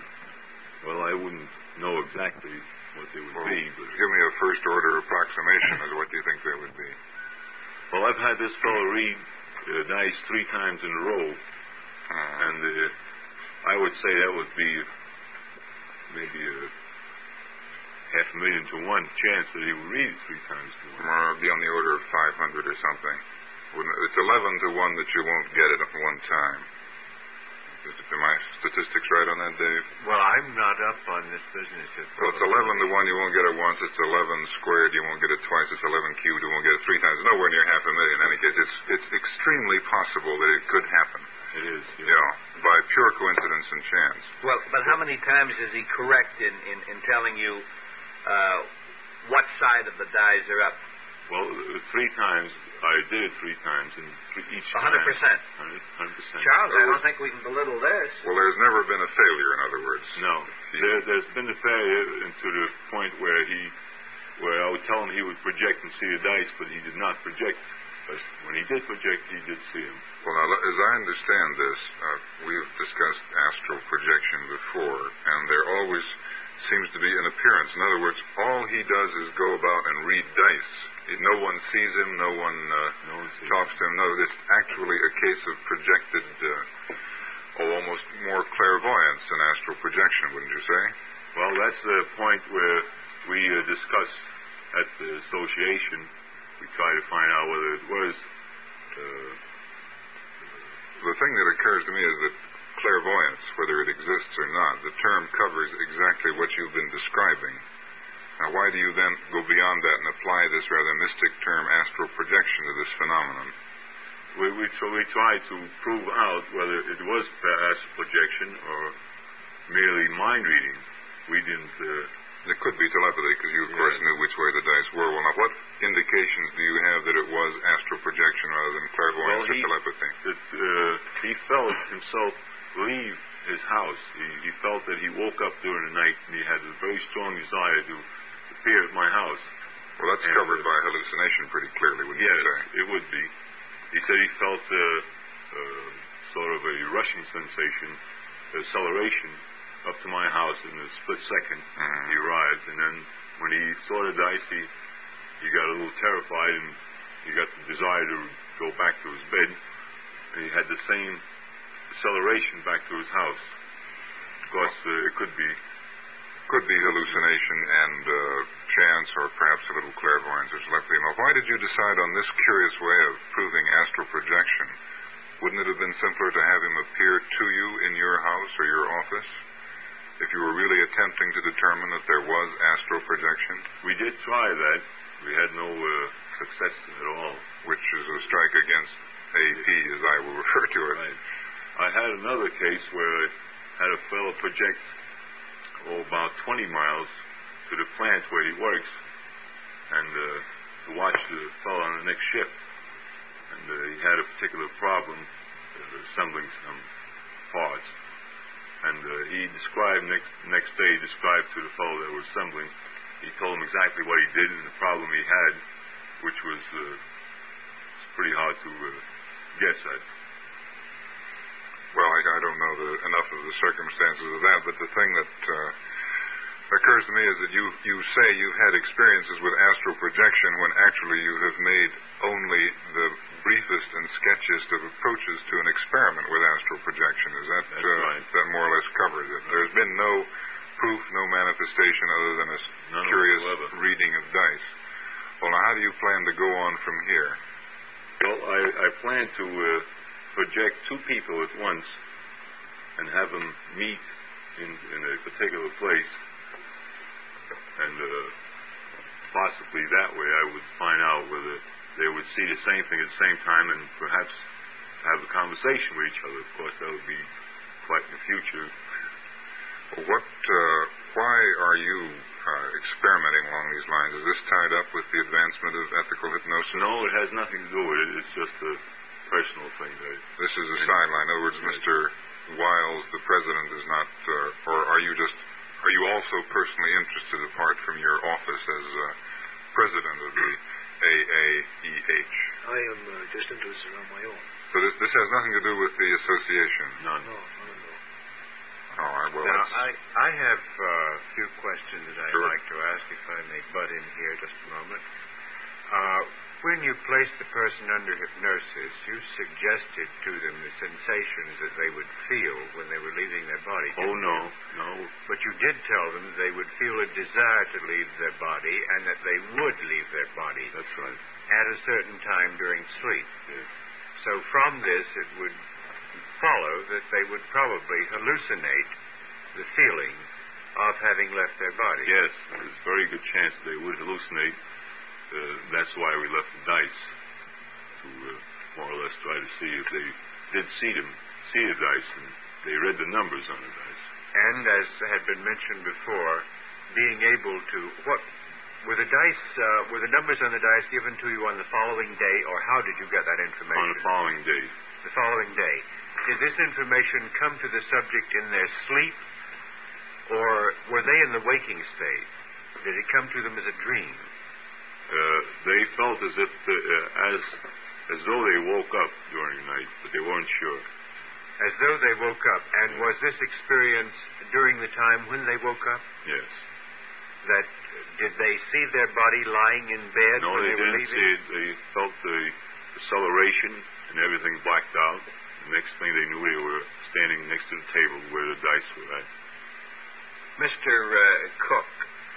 Well, I wouldn't know exactly what they would Well, be, but... give me a first-order approximation as what you think they would be. Well, I've had this fellow read uh, dice three times in a row, Uh, and uh, I would say that would be maybe a half a million to one chance that he would read it three times to one. Well, it'd be on the order of five hundred or something. Wouldn't it? It's eleven to one that you won't get it at one time. Is it, are my statistics right on that, Dave? Well, I'm not up on this business at all. Well, it's eleven to one, you won't get it once. It's eleven squared, you won't get it twice. It's eleven cubed, you won't get it three times. It's nowhere near half a million. In any case, it's, it's extremely possible that it could happen. It is, yeah. Yeah, by pure coincidence and chance. Well, but how many times is he correct in, in, in telling you uh, what side of the dies are up? Well, uh, three times, I did it three times, and three, each A hundred time... percent. one hundred percent. Charles, I don't think we can belittle this. Well, there's never been a failure, in other words. No. There, there's been a failure to the point where he, where I would tell him he would project and see the dice, but he did not project. But when he did project, he did see them. Well, now, as I understand this, uh, we've discussed astral projection before, and there always seems to be an appearance. In other words, all he does is go about and read dice. No one sees him, no one, uh, No one sees talks to him. No, it's actually a case of projected, uh, oh, almost more clairvoyance than astral projection, wouldn't you say? Well, that's the point where we uh, discuss at the association. We try to find out whether it was... Uh, The thing that occurs to me is that clairvoyance, whether it exists or not, the term covers exactly what you've been describing. Now, why do you then go beyond that and apply this rather mystic term astral projection to this phenomenon? we, we, so we try to prove out whether it was astral projection or merely mind reading. We didn't... Uh, It could be telepathy, because you, of Yeah. course, knew which way the dice were. Well, now, what indications do you have that it was astral projection rather than clairvoyance Well, he- or telepathy? that uh, he felt himself leave his house. He, he felt that he woke up during the night and he had a very strong desire to appear at my house. Well, that's And, covered uh, by hallucination pretty clearly, wouldn't Yes, you say? it would be. He said he felt uh, uh, sort of a rushing sensation, acceleration, up to my house in a split second. Mhm. He arrived, and then when he saw the dice, he, he got a little terrified, and he got the desire to go back to his bed, and he had the same acceleration back to his house. Of course, uh, it could be Could be hallucination and uh, chance, or perhaps a little clairvoyance or telepathy. Now, why did you decide on this curious way of proving astral projection? Wouldn't it have been simpler to have him appear to you in your house or your office, if you were really attempting to determine that there was astral projection? We did try that. We had no uh, success at all. Which is a strike against A P, as I will refer to it. Right. I had another case where I had a fellow project oh, about twenty miles to the plant where he works, and uh, to watch the fellow on the next ship. And uh, he had a particular problem uh, assembling some parts. And uh, he described, next next day, he described to the fellow that was assembling, he told him exactly what he did and the problem he had, which was uh, it's pretty hard to uh, guess at. Well, I, I don't know the, enough of the circumstances of that, but the thing that uh, occurs to me is that you, you say you've had experiences with astral projection when actually you have made only the briefest and sketchiest of approaches to an experiment with astral projection. Is that, That's uh, right. that more or less covers it? There's been no proof, no manifestation other than a s- None curious whatsoever. reading of dice. Well, now, how do you plan to go on from project two people at once and have them meet in, in a particular place, and uh, possibly that way I would find out whether they would see the same thing at the same time and perhaps have a conversation with each other. Of course, that would be quite in the future. What, uh, why are you uh, experimenting along these lines? Is this tied up with the advancement of ethical hypnosis? No, it has nothing to do with it. It's just a personal thing. That this is a sideline. In other words, Mister Wiles, the president, is not, uh, or are you just, are you also personally interested apart from your office as uh, president of the A A E H? I am uh, just interested on my own. So this, this has nothing to do with the association? None. No, none at all. All right, well, now, that's... I, I have uh, a few questions that I'd Sure. like to ask, if I may butt in here just a moment. Uh, when you placed the person under hypnosis, you suggested to them the sensations that they would feel when they were leaving their body. Oh, didn't no, you? no. But you did tell them they would feel a desire to leave their body and that they would leave their body That's right. at a certain time during sleep. Yes. So from this, it would follow that they would probably hallucinate the feeling of having left their body. Yes, there's a very good chance they would hallucinate. Uh, that's why we left the dice to uh, more or less try to see if they did see them, see the dice, and they read the numbers on the dice. And as had been mentioned before, being able to what were the dice uh, were the numbers on the dice given to you on the following day, or how did you get that information? On the following day. The following day. Did this information come to the subject in their sleep, or were they in the waking state? Did it come to them as a dream? Uh, they felt as if the, uh, as as though they woke up during the night, but they weren't sure. As though they woke up. And was this experience during the time when they woke up? Yes. That did they see their body lying in bed No, when they they, were didn't leaving? see it. They felt the acceleration and everything blacked out. The next thing they knew, they were standing next to the table where the dice were at. Mister Uh, Cook,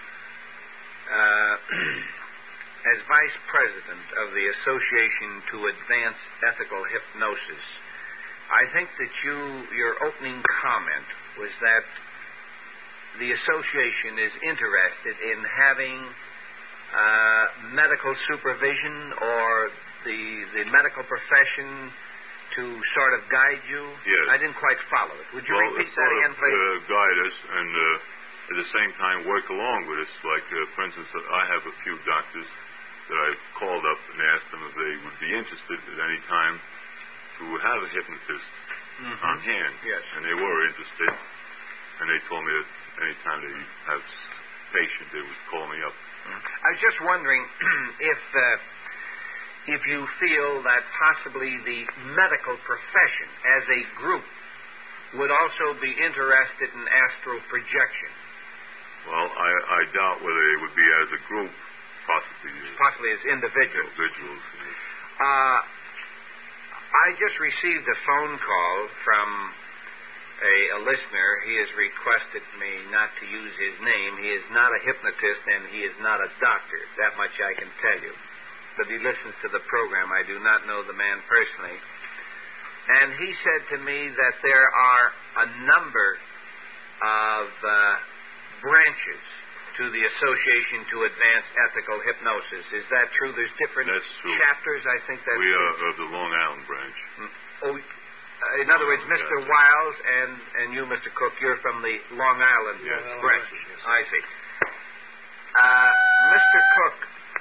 uh, as Vice President of the Association to Advance Ethical Hypnosis, I think that you, your opening comment was that the association is interested in having uh, medical supervision or the the medical profession to sort of guide you? Yes. I didn't quite follow it. Would you well, repeat it's that sort again, of, please? Uh, guide us and uh, at the same time work along with us. Like, uh, for instance, I have a few doctors that I've called up and asked them if they would be interested at any time to have a hypnotist Mm-hmm. on hand. Yes. And they were interested. And they told me that any time they have patient, they would call me up. I was just wondering if uh, if you feel that possibly the medical profession as a group would also be interested in astral projection. Well, I, I doubt whether they would be as a group, possibly. Uh, Possibly as individuals. Individuals. Yes. Uh, I just received a phone call from a, a listener. He has requested me not to use his name. He is not a hypnotist and he is not a doctor. That much I can tell you. But he listens to the program. I do not know the man personally. And he said to me that there are a number of uh, branches to the Association to Advance Ethical Hypnosis. Is that true? There's different That's true. chapters, I think that's We true. are of the Long Island branch. Oh, uh, in other words, Mister Yes. Wiles and, and you, Mister Cook, you're from the Long Island Yes. branch. Yes. I see. Uh, Mister Cook,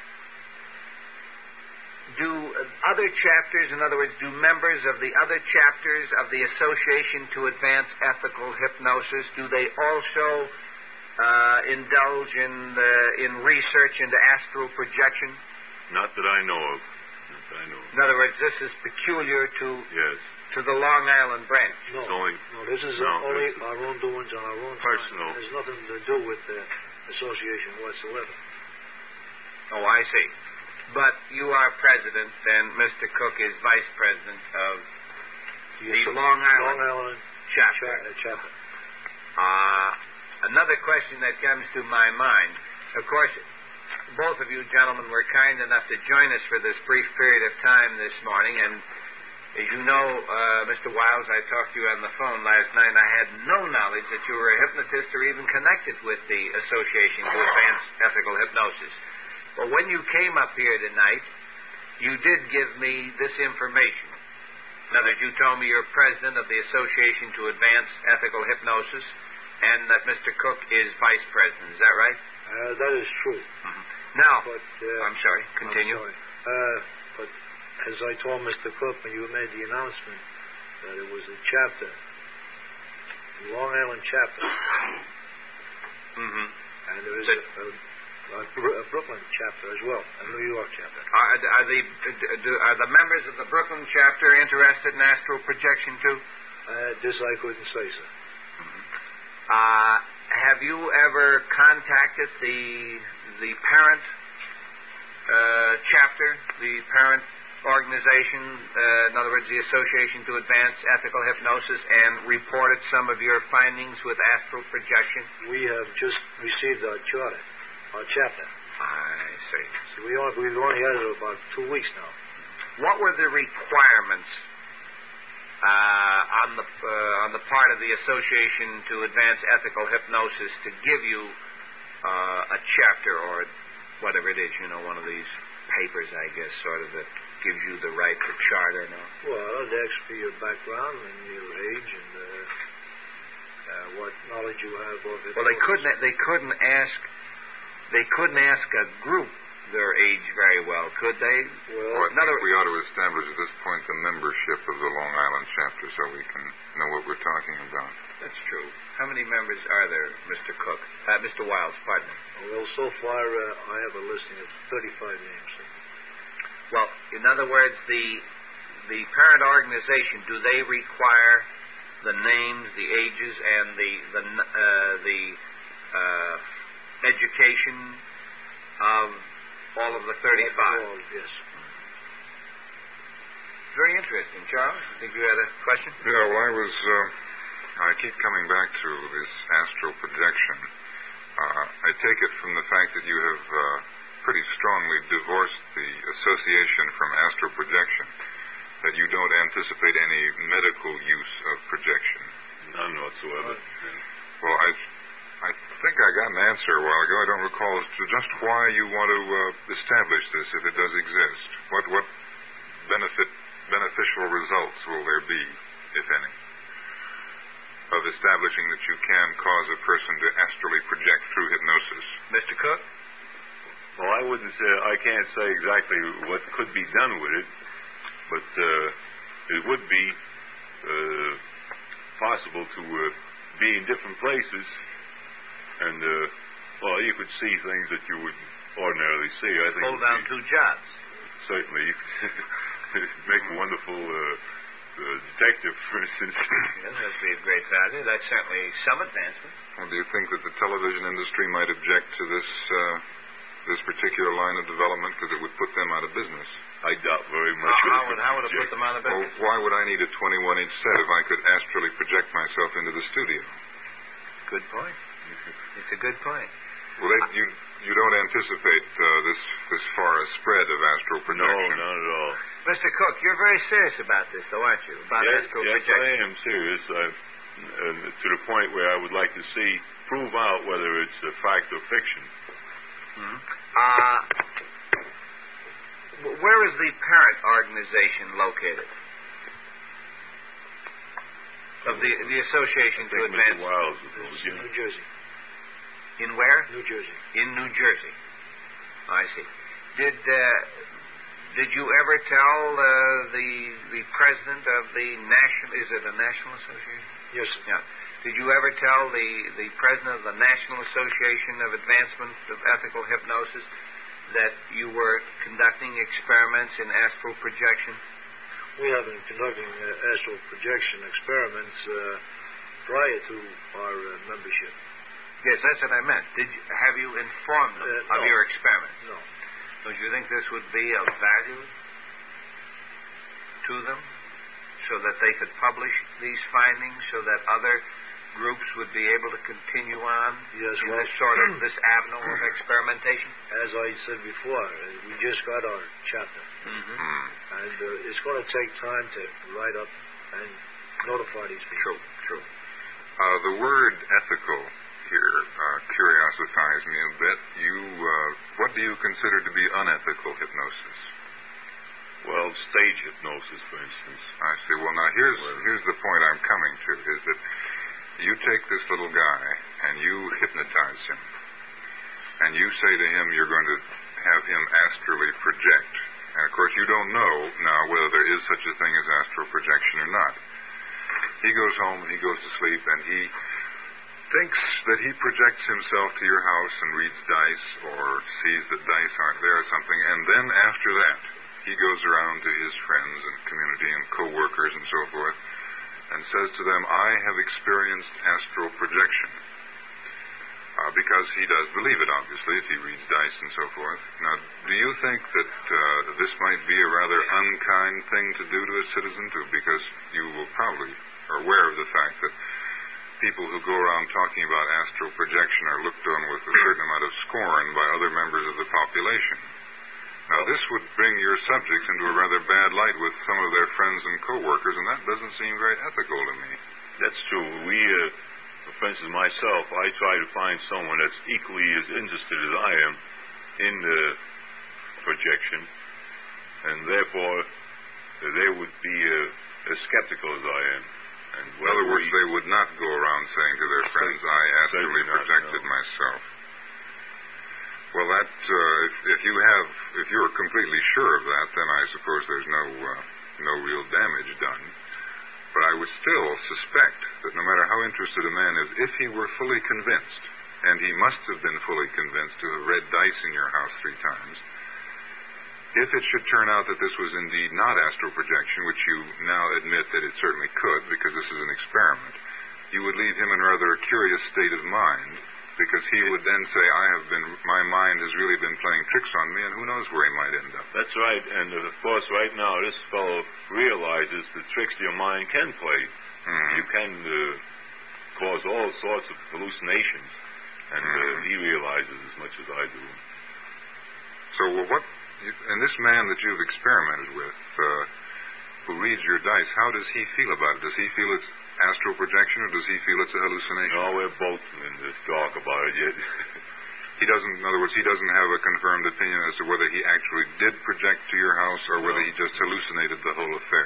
do other chapters, in other words, do members of the other chapters of the Association to Advance Ethical Hypnosis, do they also uh, indulge in uh, in research into astral projection? Not that I know of. Not that I know of. In other words, this is peculiar to Yes. to the Long Island branch. No, It's only no, this is no, uh, only it's our own doings on our own personal. time. It has nothing to do with the association whatsoever. Oh, I see. But you are president, and Mister Cook is vice president of the Yes, Long Island Long Island chapter. cha- uh, chapter. Uh, another question that comes to my mind. Of course, both of you gentlemen were kind enough to join us for this brief period of time this morning, and As you know, uh, Mister Wiles, I talked to you on the phone last night, and I had no knowledge that you were a hypnotist or even connected with the Association to Advance Ethical Hypnosis. But when you came up here tonight, you did give me this information. In other words, you told me you're president of the Association to Advance Ethical Hypnosis, and that Mister Cook is vice president. Is that right? Uh, that is true. Mm-hmm. Now, but, uh, I'm sorry, continue. I'm sorry. Uh, but as I told Mister Cook when you made the announcement that it was a chapter, a Long Island chapter, mm-hmm. and there is a, a, a, a Brooklyn chapter as well, a New York chapter. Are, are, the, do, are the members of the Brooklyn chapter interested in astral projection too? Uh, this I couldn't say, sir. Mm-hmm. Uh, have you ever contacted the the parent uh, chapter, the parent organization, uh, in other words, the Association to Advance Ethical Hypnosis, and reported some of your findings with astral projection? We have just received our charter, our chapter. I see. So we only, we've only had it about two weeks now. What were the requirements uh, on the uh, on the part of the Association to Advance Ethical Hypnosis to give you uh, a chapter or whatever it is, you know, one of these papers, I guess, sort of that gives you the right to charter now? Well, they ask for your background and your age and uh, uh, what knowledge you have of it. Well, they couldn't. They couldn't ask. They couldn't ask a group their age very well, could they? Well, well I think we ought to establish at this point the membership of the Long Island chapter so we can know what we're talking about. That's true. How many members are there, Mister Cook? Uh, Mister Wiles, pardon me. Well, so far uh, I have a listing of thirty-five names, sir. Well, in other words, the the parent organization, do they require the names, the ages, and the the uh, the uh, education of all of the thirty-five? All, yes. Very interesting, Charles. I think you had a question? Yeah, well, I was. Uh, I keep coming back to this astral projection. Uh, I take it from the fact that you have uh, pretty strongly divorced the association from astral projection, that you don't anticipate any medical use of projection. None whatsoever. Well, I I think I got an answer a while ago. I don't recall as to just why you want to uh, establish this, if it does exist. What what benefit beneficial results will there be, if any, of establishing that you can cause a person to astrally project through hypnosis? Mister Cook? Well, I wouldn't say, I can't say exactly what could be done with it, but uh, it would be uh, possible to uh, be in different places, and, uh, well, you could see things that you would ordinarily see. I think hold down two jobs. Certainly. You could make a wonderful uh, uh, detective, for instance. Yeah, that would be of great value. That's certainly some advancement. Well, do you think that the television industry might object to this uh, this particular line of development because it would put them out of business? I doubt very much. How, how, would, how would it put them out of business? Well, why would I need a twenty-one inch set if I could astrally project myself into the studio? Good point. It's a good point. Well, they, you you don't anticipate uh, this this far a spread of astral projection? No, not at all. Mister Cook, you're very serious about this, though, aren't you? About yes, astral yes, projection. I am serious. I, uh, to the point where I would like to see prove out whether it's a fact or fiction. Mm-hmm. Uh, where is the parent organization located? Of the the Association to Advance. Mister Wiles, in New Jersey. In where? New Jersey. In New Jersey. I see. Did uh, did you ever tell uh, the the president of the national? Is it a national association? Yes, sir. Yeah. Did you ever tell the the president of the National Association of Advancement of Ethical Hypnosis that you were conducting experiments in astral projection? We have been conducting uh, astral projection experiments uh, prior to our uh, membership. Yes, that's what I meant. Did you, have you informed them Uh, of no. your experiments? No. Don't you think this would be of value to them, so that they could publish these findings, so that other groups would be able to continue on Yes, in well, this sort of this avenue of experimentation? as I said before, uh, we just got our chapter, Mm-hmm. Hmm. and uh, it's going to take time to write up and notify these people. True, true. Uh, the word ethical here uh, curiosifies me a bit. You, uh, what do you consider to be unethical hypnosis? Well, stage hypnosis, for instance. I see. Well, now here's here's the point I'm coming to: is that you take this little guy and you hypnotize him, and you say to him you're going to have him astrally project. And of course, you don't know now whether there is such a thing as astral projection or not. He goes home and he goes to sleep and he thinks that he projects himself to your house and reads dice or sees that dice aren't there or something, and then after that he goes around to his friends and community and co-workers and so forth and says to them, I have experienced astral projection. Uh, because he does believe it, obviously, if he reads dice and so forth. Now, do you think that uh, this might be a rather unkind thing to do to a citizen, too? Because you will probably are aware of the fact that people who go around talking about astral projection are looked on with a certain amount of scorn by other members of the population. Now, this would bring your subjects into a rather bad light with some of their friends and co-workers, and that doesn't seem very ethical to me. That's true. We, uh, for instance, myself, I try to find someone that's equally as interested as I am in the projection, and therefore uh, they would be uh, as skeptical as I am. And in other words, they would not go around saying to their friends, I astrally not, projected no. myself. Well, that, uh, if, if you have, if you're completely sure of that, then I suppose there's no, uh, no real damage done. But I would still suspect that no matter how interested a man is, if he were fully convinced, and he must have been fully convinced to have read dice in your house three times, if it should turn out that this was indeed not astral projection, which you now admit that it certainly could, because this is an experiment, you would leave him in rather a curious state of mind, because he would then say, I have been, my mind has really been playing tricks on me, and who knows where he might end up. That's right, and uh, of course, right now, this fellow realizes the tricks your mind can play. Mm. You can uh, cause all sorts of hallucinations, and uh, Mm. he realizes as much as I do. So, well, what, and this man that you've experimented with, uh, who reads your dice, how does he feel about it? Does he feel it's astral projection, or does he feel it's a hallucination? No, we're both in the dark about it yet. He doesn't, in other words, he doesn't have a confirmed opinion as to whether he actually did project to your house or whether No. he just hallucinated the whole affair.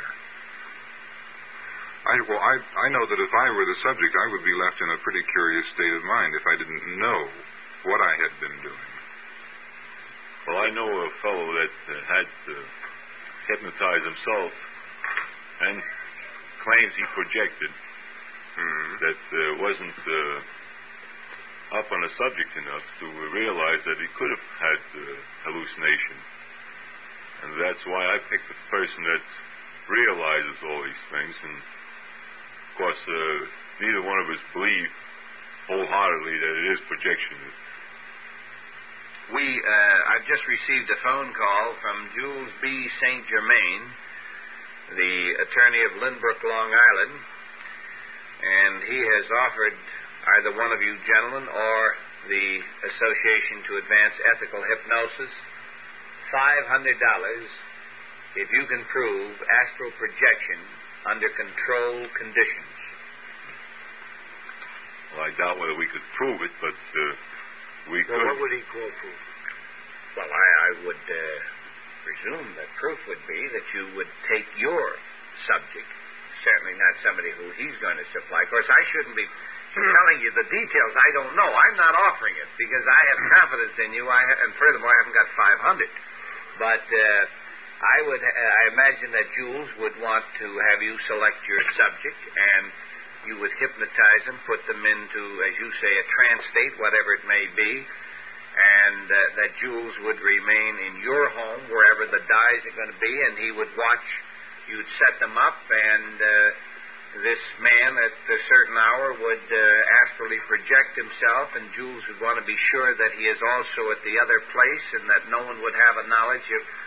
I, well, I, I know that if I were the subject, I would be left in a pretty curious state of mind if I didn't know what I had been doing. Well, I know a fellow that uh, had uh, hypnotized himself and claims he projected. Mm-hmm. That uh, wasn't uh, up on the subject enough to uh, realize that he could have had uh, hallucination. And that's why I picked the person that realizes all these things. And, of course, uh, neither one of us believe wholeheartedly that it is projection. We, uh, I've just received a phone call from Jules B. Saint Germain, the attorney of Lynbrook, Long Island, and he has offered either one of you gentlemen or the Association to Advance Ethical Hypnosis five hundred dollars if you can prove astral projection under controlled conditions. Well, I doubt whether we could prove it, but uh, we Well, could. what would he call proof? Well, I, I would uh, presume that proof would be that you would take your subject, certainly not somebody who he's going to supply. Of course, I shouldn't be telling you the details. I don't know. I'm not offering it because I have confidence in you. I ha- and furthermore, I haven't got five hundred. But uh, I would, uh, I imagine that Jules would want to have you select your subject, and you would hypnotize them, put them into, as you say, a trance state, whatever it may be, and uh, that Jules would remain in your home, wherever the dies are going to be, and he would watch. You'd set them up, and uh, this man at a certain hour would uh, astrally project himself, and Jules would want to be sure that he is also at the other place and that no one would have a knowledge of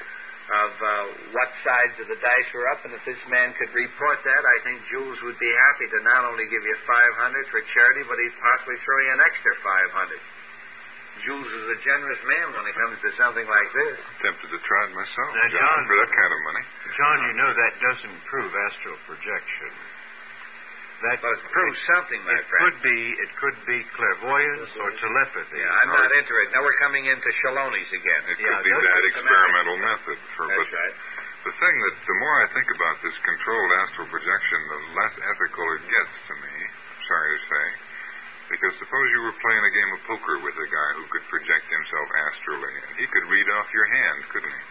of uh, what sides of the dice were up, and if this man could report that, I think Jules would be happy to not only give you five hundred for charity, but he'd possibly throw you an extra five hundred. Jules is a generous man when it comes to something like this. Tempted to try it myself, Now, John, John, for that kind of money. John, you know that doesn't prove astral projection. That But it proves something, my it friend. could be it could be clairvoyance or telepathy. Yeah, I'm Or- not interested. Now we're coming into Shaloni's again. It Yeah, could be that's that systematic. experimental method. For, That's but right. the thing that, the more I think about this controlled astral projection, the less ethical it gets to me, sorry to say. Because suppose you were playing a game of poker with a guy who could project himself astrally, and he could read off your hand, couldn't he?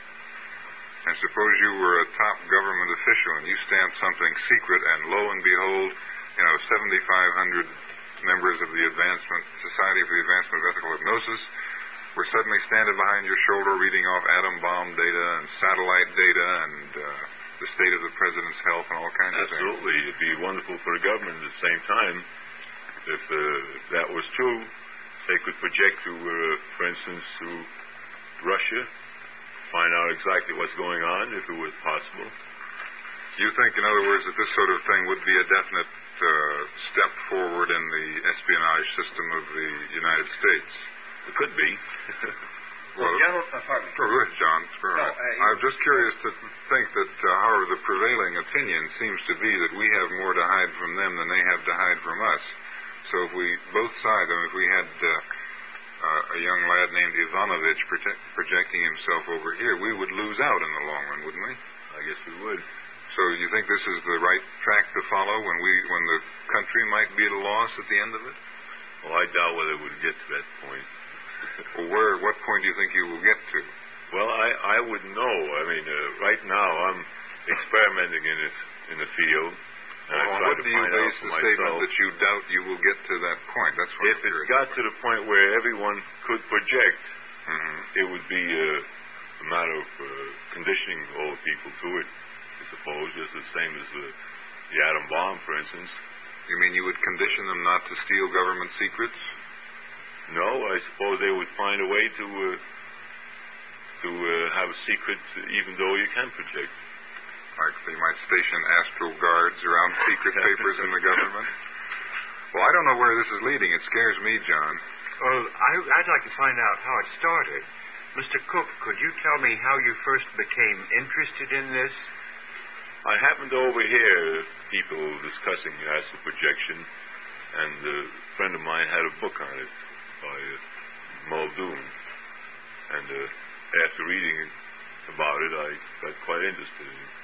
And suppose you were a top government official and you stamped something secret, and lo and behold, you know, seventy-five hundred members of the Advancement Society for the Advancement of Ethical Hypnosis were suddenly standing behind your shoulder reading off atom bomb data and satellite data and uh, the state of the president's health and all kinds of things. Absolutely. It'd be wonderful for the government at the same time. If uh, that was true, they could project to, uh, for instance, to Russia, find out exactly what's going on, if it was possible. You think, in other words, that this sort of thing would be a definite uh, step forward in the espionage system of the United States? It could be. Well, General, uh, pardon me. Oh, go ahead, John. It's all No, right. uh, you- I'm just curious to think that, uh, however, the prevailing opinion seems to be that we have more to hide from them than they have to hide from us. So if we, both sides, I mean, if we had uh, uh, a young lad named Ivanovich prote- projecting himself over here, we would lose out in the long run, wouldn't we? I guess we would. So you think this is the right track to follow when we, when the country might be at a loss at the end of it? Well, I doubt whether it would get to that point. Or where, what point do you think you will get to? Well, I, I wouldn't know. I mean, uh, right now I'm experimenting in it in the field. And I Well, try what to do you find out base for the myself. statement that you doubt you will get to that point? That's what If I'm it curious got about. to the point where everyone could project, Mhm. it would be uh, a matter of uh, conditioning all the people to it, I suppose, just the same as the, the atom bomb, for instance. You mean you would condition them not to steal government secrets? No, I suppose they would find a way to uh, to uh, have a secret even though you can project. Like they might station astral guards around secret papers in the government? Well, I don't know where this is leading. It scares me, John. Well, I, I'd like to find out how it started. Mister Cook, could you tell me how you first became interested in this? I happened to overhear people discussing astral projection, and a friend of mine had a book on it by uh, Muldoon. And uh, after reading about it, I got quite interested in it.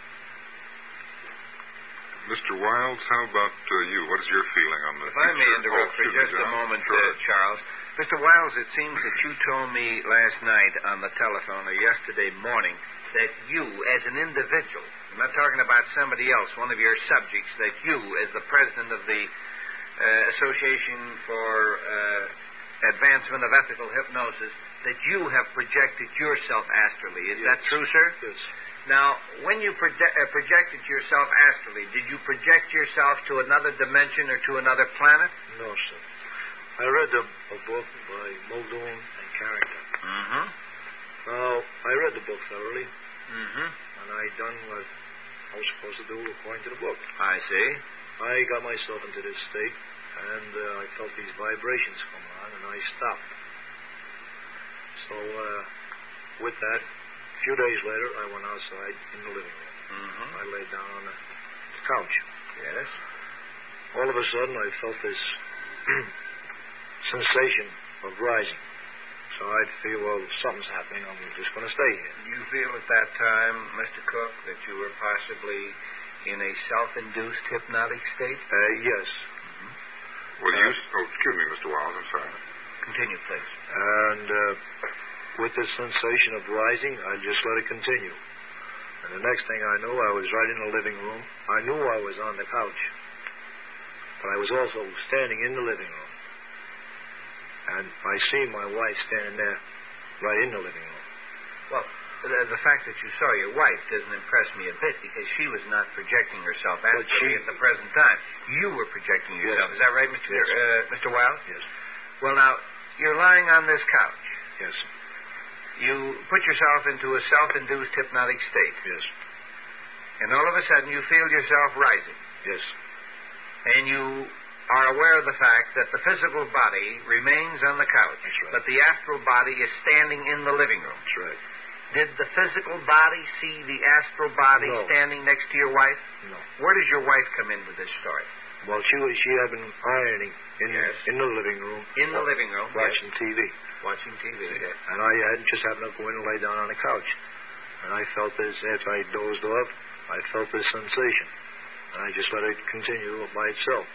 Mister Wilds, how about uh, you? What is your feeling on the If I may future? interrupt Oh, for excuse me, just a John. moment, Sure. uh, Charles. Mister Wiles, it seems that you told me last night on the telephone or yesterday morning that you, as an individual, I'm not talking about somebody else, one of your subjects, that you, as the president of the uh, Association for uh, Advancement of Ethical Hypnosis, that you have projected yourself astrally. Is Yes. that true, sir? Yes. Now, when you proje- uh, projected yourself astrally, did you project yourself to another dimension or to another planet? No, sir. I read a, a book by Muldoon and Carrington. Mm-hmm. Now, I read the book thoroughly, Mm-hmm. and I done what I was supposed to do according to the book. I see. I got myself into this state, and uh, I felt these vibrations come on, and I stopped. So, uh, with that, a few days later, I went outside in the living room. Mm-hmm. I laid down on the couch. Yes. All of a sudden, I felt this sensation of rising. So I'd feel, well, something's happening. I'm just going to stay here. You feel at that time, Mister Cook, that you were possibly in a self-induced hypnotic state? Uh, yes. Well, you... Oh, excuse me, Mister Wiles. I'm sorry. Continue, please. And uh, with this sensation of rising, I just let it continue. And the next thing I knew, I was right in the living room. I knew I was on the couch, but I was also standing in the living room. And I see my wife standing there right in the living room. Well, the, the fact that you saw your wife doesn't impress me a bit because she was not projecting herself astrally she- at the present time. You were projecting yourself. Yes. Is that right, Mister Yes. Uh, Mister Wiles? Yes. Well, now, you're lying on this couch. Yes. you put yourself into a self-induced hypnotic state. Yes. And all of a sudden you feel yourself rising. Yes. And you are aware of the fact that the physical body remains on the couch. That's right. But the astral body is standing in the living room. That's right. Did the physical body see the astral body No. standing next to your wife? No. Where does your wife come into this story? Well, she was, she had been ironing in, Yes. in the living room. In the living room. Watching T V. Watching T V, yes. And I had just happened to go in and lay down on the couch. And I felt this, after I dozed off, I felt this sensation. And I just let it continue by itself.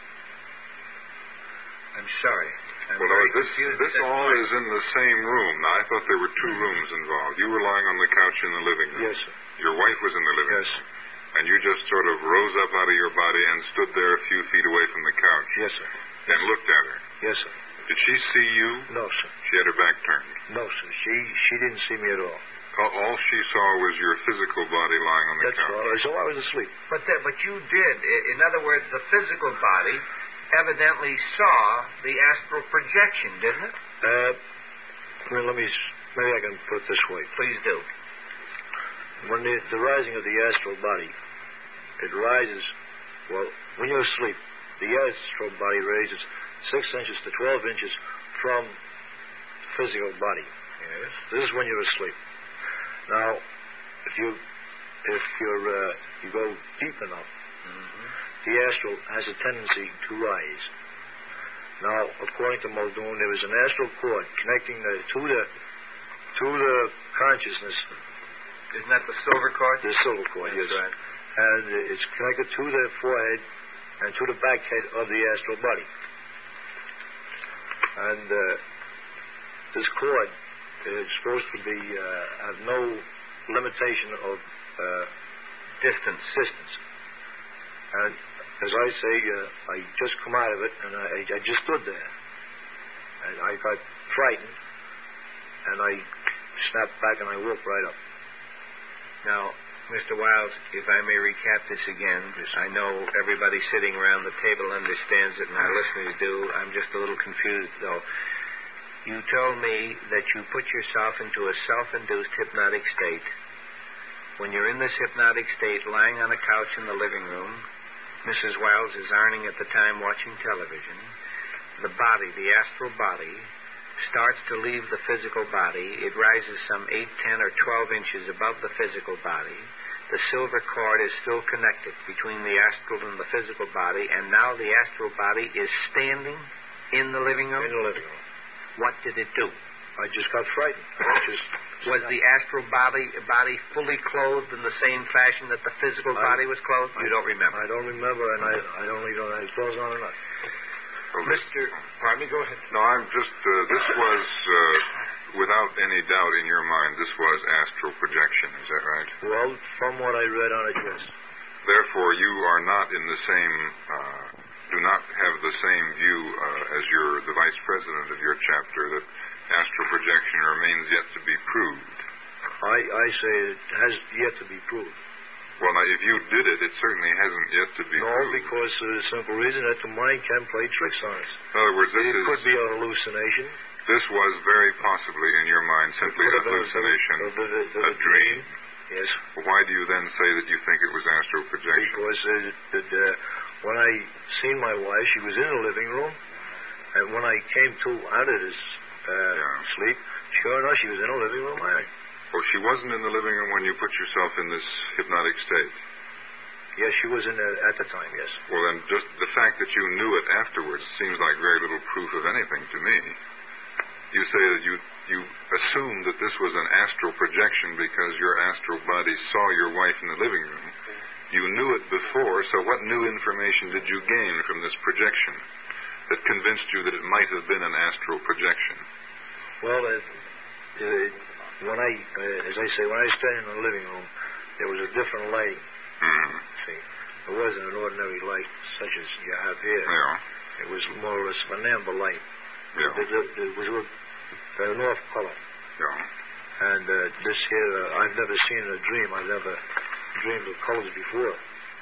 I'm sorry. I'm Well, very uh, this confused this at this all point. is in the same room. Now, I thought there were two rooms involved. You were lying on the couch in the living room. Yes, sir. Your wife was in the living Yes. room. And you just sort of rose up out of your body and stood there a few feet away from the couch Yes, sir. and looked at her. Yes, sir. Did she see you? No, sir. She had her back turned. No, sir. She she didn't see me at all. All, all she saw was your physical body lying on the That's couch. all. So I was asleep. But that, but you did. I- In other words, the physical body evidently saw the astral projection, didn't it? Uh, well, let me, s- maybe I can put it this way. Please do. When the, the rising of the astral body, it rises, well, when you're asleep, the astral body raises six inches to twelve inches from the physical body. Yes. This is when you're asleep. Now, if you if you're uh, you go deep enough, Mm-hmm. the astral has a tendency to rise. Now, according to Muldoon, there is an astral cord connecting the, to the to the consciousness. Isn't that the silver cord? The silver cord, yes. That's right. And it's connected to the forehead and to the back head of the astral body. And uh, this cord is supposed to be uh, have no limitation of uh, Distance. distance. And as I say, uh, I just come out of it, and I, I just stood there. And I got frightened, and I snapped back, and I woke right up. Now, Mister Wiles, if I may recap this again, I know everybody sitting around the table understands it, and our listeners do. I'm just a little confused, though. You told me that you put yourself into a self-induced hypnotic state. When you're in this hypnotic state, lying on a couch in the living room, Missus Wiles is ironing at the time, watching television. The body, the astral body, starts to leave the physical body. It rises some eight, ten, or twelve inches above the physical body. The silver cord is still connected between the astral and the physical body, and now the astral body is standing in the living room. In the living room. What did it do? I just got frightened. I just Was the astral body body fully clothed in the same fashion that the physical I- body was clothed? You don't remember. I don't remember, and I, I don't even know if it clothes on or not. Well, Mister Pardon me, go ahead. No, I'm just, uh, this was, uh, without any doubt in your mind, this was astral projection, is that right? Well, from what I read on it, yes. Therefore, you are not in the same, uh, do not have the same view uh, as your, the vice president of your chapter, that astral projection remains yet to be proved. I, I say it has yet to be proved. Well, now, if you did it, it certainly hasn't yet to be No, proved. because of the simple reason that the mind can play tricks on us. In other words, this It is, could be a hallucination. this was very possibly, in your mind, simply Could a have been hallucination, a vivid- a vivid dream. Yes. Why do you then say that you think it was astral projection? Because uh, that, uh, when I seen my wife, she was in the living room, and when I came to out of this uh, Yeah. sleep, sure enough, she was in the living room ironing. Well, she wasn't in the living room when you put yourself in this hypnotic state. Yes, she was in there at the time, yes. Well, then, just the fact that you knew it afterwards seems like very little proof of anything to me. You say that you you assumed that this was an astral projection because your astral body saw your wife in the living room. You knew it before, so what new information did you gain from this projection that convinced you that it might have been an astral projection? Well, uh, uh, when I, uh, as I say, when I stayed in the living room, there was a different light. Mm-hmm. See, it wasn't an ordinary light such as you have here. Yeah. It was more or less an amber light. Yeah. It, it, it was a, an off color. Yeah. And uh, this here, uh, I've never seen in a dream. I've never dreamed of colors before.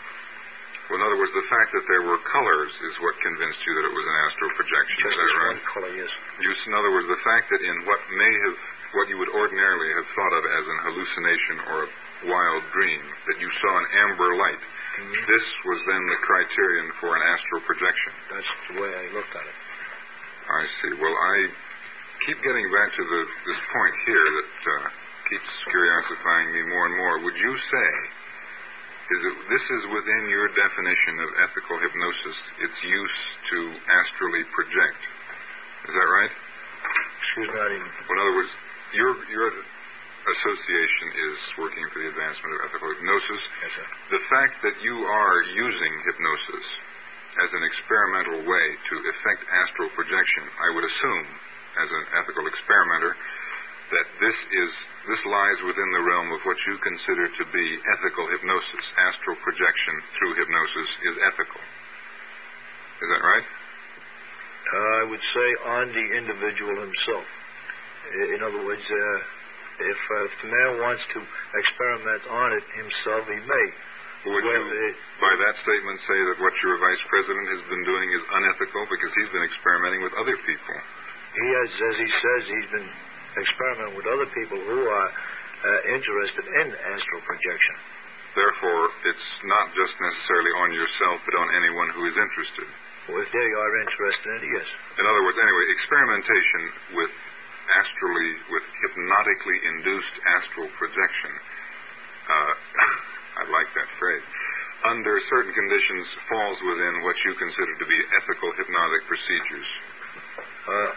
Well, in other words, the fact that there were colors is what convinced you that it was an astral projection. Just Is that this right? one color, yes. You, in other words, the fact that in what may have what you would ordinarily have thought of as an hallucination or a wild dream, that you saw an amber light. Mm-hmm. This was then the criterion for an astral projection. That's the way I looked at it. I see. Well, I keep getting back to the, this point here that uh, keeps curiosifying me more and more. Would you say is that this is within your definition of ethical hypnosis, its use to astrally project? Is that right? Excuse me, I didn't... Well, in other words, your your association is working for the advancement of ethical hypnosis. Yes, sir. The fact that you are using hypnosis as an experimental way to effect astral projection, I would assume, as an ethical experimenter, that this is this lies within the realm of what you consider to be ethical hypnosis. Astral projection through hypnosis is ethical. Is that right? Uh, I would say on the individual himself. In other words, uh, if, uh, if the man wants to experiment on it himself, he may. Would well, you, it, by that statement, say that what your vice president has been doing is unethical because he's been experimenting with other people? He has, as he says, he's been experimenting with other people who are uh, interested in astral projection. Therefore, it's not just necessarily on yourself, but on anyone who is interested. Well, if they are interested in it, yes. In other words, anyway, experimentation with astrally, with hypnotically induced astral projection, uh, I like that phrase, under certain conditions falls within what you consider to be ethical hypnotic procedures. Uh,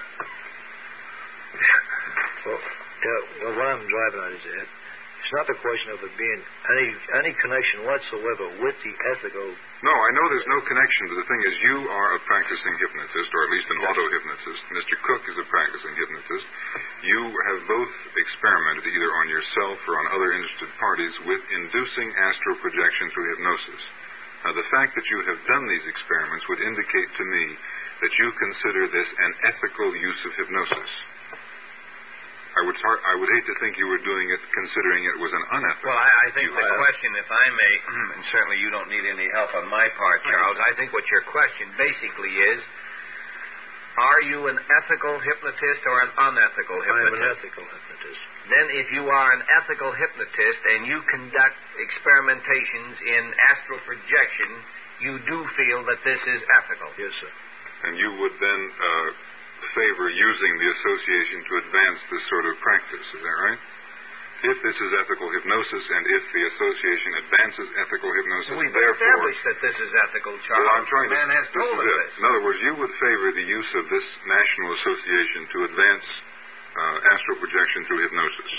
well, yeah, well, what I'm driving at is that it's not the question of it being any any connection whatsoever with the ethical. No, I know there's no connection, but the thing is, you are a practicing hypnotist, or at least an Yes. auto-hypnotist. Mister Cook is a practicing hypnotist. You have both experimented, either on yourself or on other interested parties, with inducing astral projection through hypnosis. Now, the fact that you have done these experiments would indicate to me that you consider this an ethical use of hypnosis. I would tar- I would hate to think you were doing it considering it was an unethical. Well, I, I think use. the question, if I may, and certainly you don't need any help on my part, Charles, I think what your question basically is, are you an ethical hypnotist or an unethical I am hypnotist? an ethical hypnotist. Then if you are an ethical hypnotist and you conduct experimentations in astral projection, you do feel that this is ethical. Yes, sir. And you would then uh, favor using the association to advance this sort of practice, is that right? If this is ethical hypnosis, and if the association advances ethical hypnosis, We've therefore... established that this is ethical, Charles. Well, I'm trying the man to, has this told is us it. this. In other words, you would favor the use of this national association to advance uh, astral projection through hypnosis.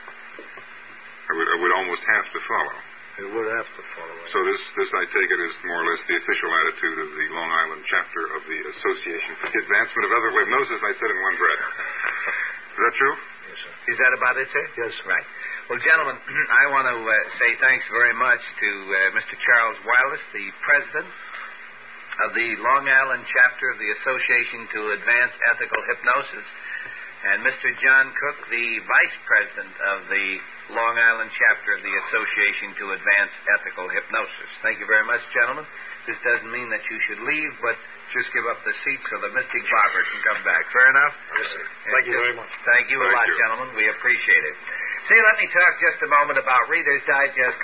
I would, I would almost have to follow. It would have to follow it. So this, this, I take it, is more or less the official attitude of the Long Island chapter of the Association for the Advancement of Ethical Hypnosis, I said in one breath. Is that true? Yes, sir. Is that about it, sir? Yes. Right. Well, gentlemen, I want to uh, say thanks very much to uh, Mister Charles Wildis, the president of the Long Island chapter of the Association to Advance Ethical Hypnosis, and Mister John Cook, the vice president of the Long Island chapter of the Association to Advance Ethical Hypnosis. Thank you very much, gentlemen. This doesn't mean that you should leave, but just give up the seat so the Mystic Barber can come back. Fair enough? Yes, sir. And Thank you just- very much. Thank you a Thank lot, you. gentlemen. We appreciate it. See, let me talk just a moment about Reader's Digest.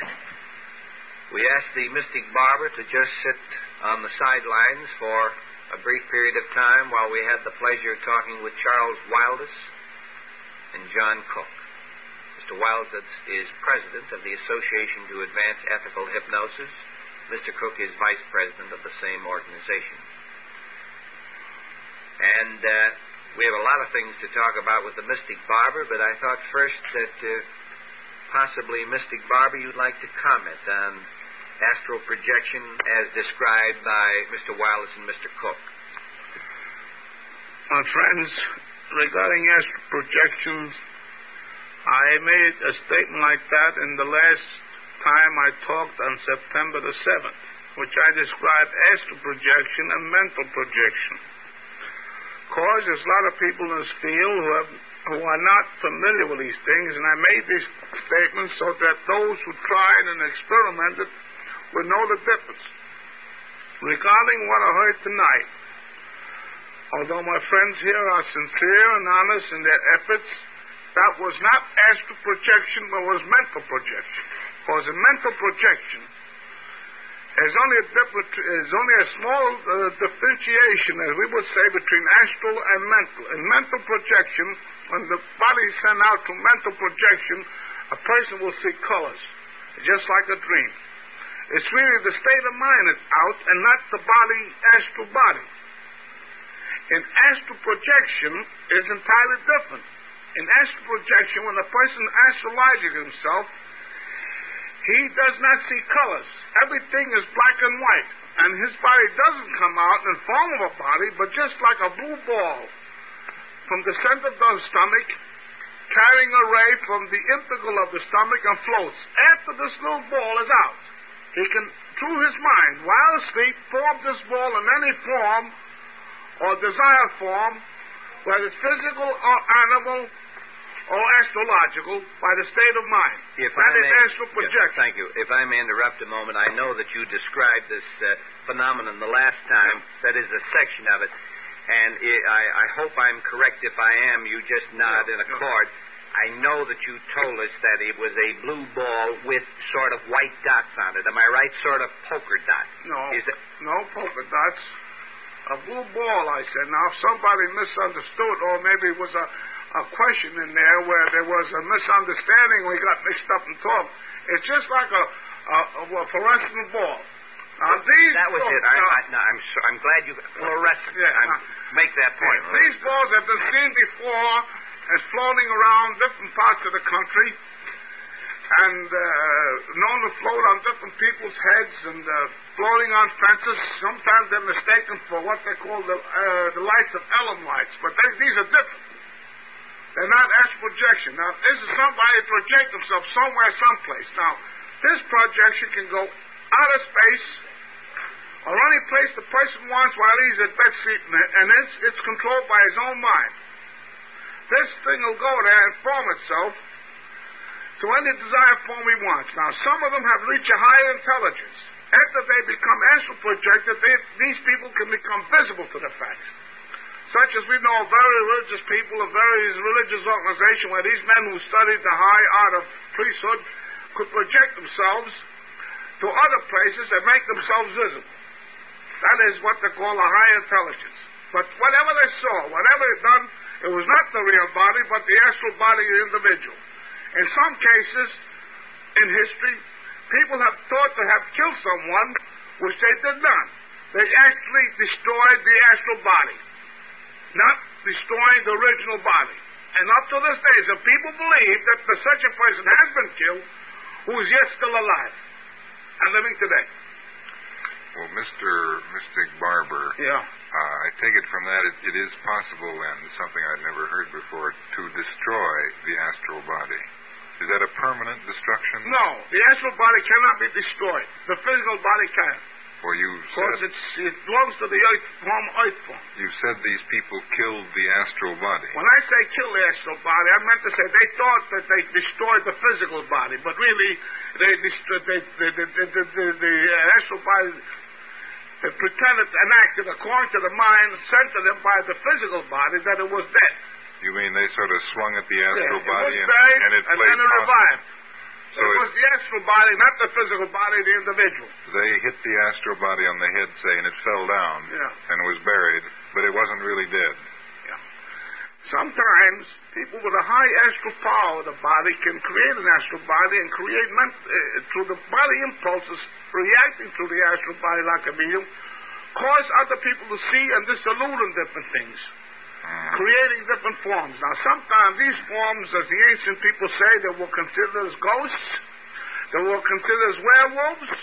We asked the Mystic Barber to just sit on the sidelines for a brief period of time while we had the pleasure of talking with Charles Wildis and John Cook. Mister Wildis is president of the Association to Advance Ethical Hypnosis. Mister Cook is vice president of the same organization. And uh, we have a lot of things to talk about with the Mystic Barber, but I thought first that uh, possibly, Mystic Barber, you'd like to comment on astral projection as described by Mister Wildis and Mister Cook. My friends, regarding astral projections, I made a statement like that in the last time I talked on September the seventh, which I described astral projection and mental projection. Because there's a lot of people in this field who, have, who are not familiar with these things, and I made these statements so that those who tried and experimented would know the difference. Regarding what I heard tonight, although my friends here are sincere and honest in their efforts that was not astral projection, but was mental projection. Because in mental projection, there's only a, different, there's only a small uh, differentiation, as we would say, between astral and mental. In mental projection, when the body is sent out to mental projection, a person will see colors, just like a dream. It's really the state of mind that's out and not the body, astral body. In astral projection is entirely different. In astral projection, when a person astralizes himself, he does not see colors. Everything is black and white. And his body doesn't come out in the form of a body, but just like a blue ball from the center of the stomach, carrying a ray from the integral of the stomach and floats. After this little ball is out, he can, through his mind, while asleep, form this ball in any form or desired form, whether it's physical or animal or astrological, by the state of mind. If that I is may, astral projection. Yes, thank you. If I may interrupt a moment, I know that you described this uh, phenomenon the last time. That is a section of it. And it, I, I hope I'm correct. If I am, you just nod Yeah, in yeah. accord. I know that you told us that it was a blue ball with sort of white dots on it. Am I right? Sort of polka dot. No, Is it? no polka dots. A blue ball, I said. Now, if somebody misunderstood, or maybe it was a, a question in there where there was a misunderstanding, we got mixed up and talked. It's just like a, a, a fluorescent ball. Now, these That was balls, it. I, now, I, no, I'm, so, I'm glad you fluorescent. Yeah, I'm, now, make that point. These balls have been seen before and floating around different parts of the country, and uh, known to float on different people's heads and uh, floating on fences. Sometimes they're mistaken for what they call the, uh, the lights of Elam lights, but they, these are different. They're not astral projection. Now, this is somebody project themselves somewhere, someplace. Now, this projection can go out of space or any place the person wants while he's at bed sleeping, and it's, it's controlled by his own mind. This thing will go there and form itself to any desired form he wants. Now, some of them have reached a higher intelligence. After they become astral projected, they, these people can become visible to the facts. Such as we know very religious people of various religious organizations where these men who studied the high art of priesthood could project themselves to other places and make themselves visible. That is what they call a high intelligence. But whatever they saw, whatever they done, it was not the real body, but the astral body of the individual. In some cases, in history, people have thought to have killed someone, which they did not. They actually destroyed the astral body, not destroying the original body. And up to this day, some people believe that the, such a person has been killed who is yet still alive and living today. Well, Mister Mystic Barber, Yeah. uh, I take it from that it, it is possible, and something I'd never heard before, to destroy the astral body. Is that a permanent destruction? No, the astral body cannot be destroyed. The physical body can. Well, you Because said, it's, it belongs to the earth form, earth form. you said these people killed the astral body. When I say kill the astral body, I meant to say they thought that they destroyed the physical body, but really they destroyed they, they, they, the, the, the, the astral body. They pretended and acted according to the mind sent to them by the physical body that it was dead. You mean they sort of swung at the astral Yeah, body it was and, buried, and it and played then it possum? revived. So it it, was the astral body, not the physical body of the individual. they hit the astral body on the head, say, and it fell down Yeah. and was buried, but it wasn't really dead. Sometimes people with a high astral power of the body can create an astral body and create ment- uh, through the body impulses reacting to the astral body like a medium, cause other people to see and disillude in different things, Mm. creating different forms. Now, sometimes these forms, as the ancient people say, they were considered as ghosts, they were considered as werewolves,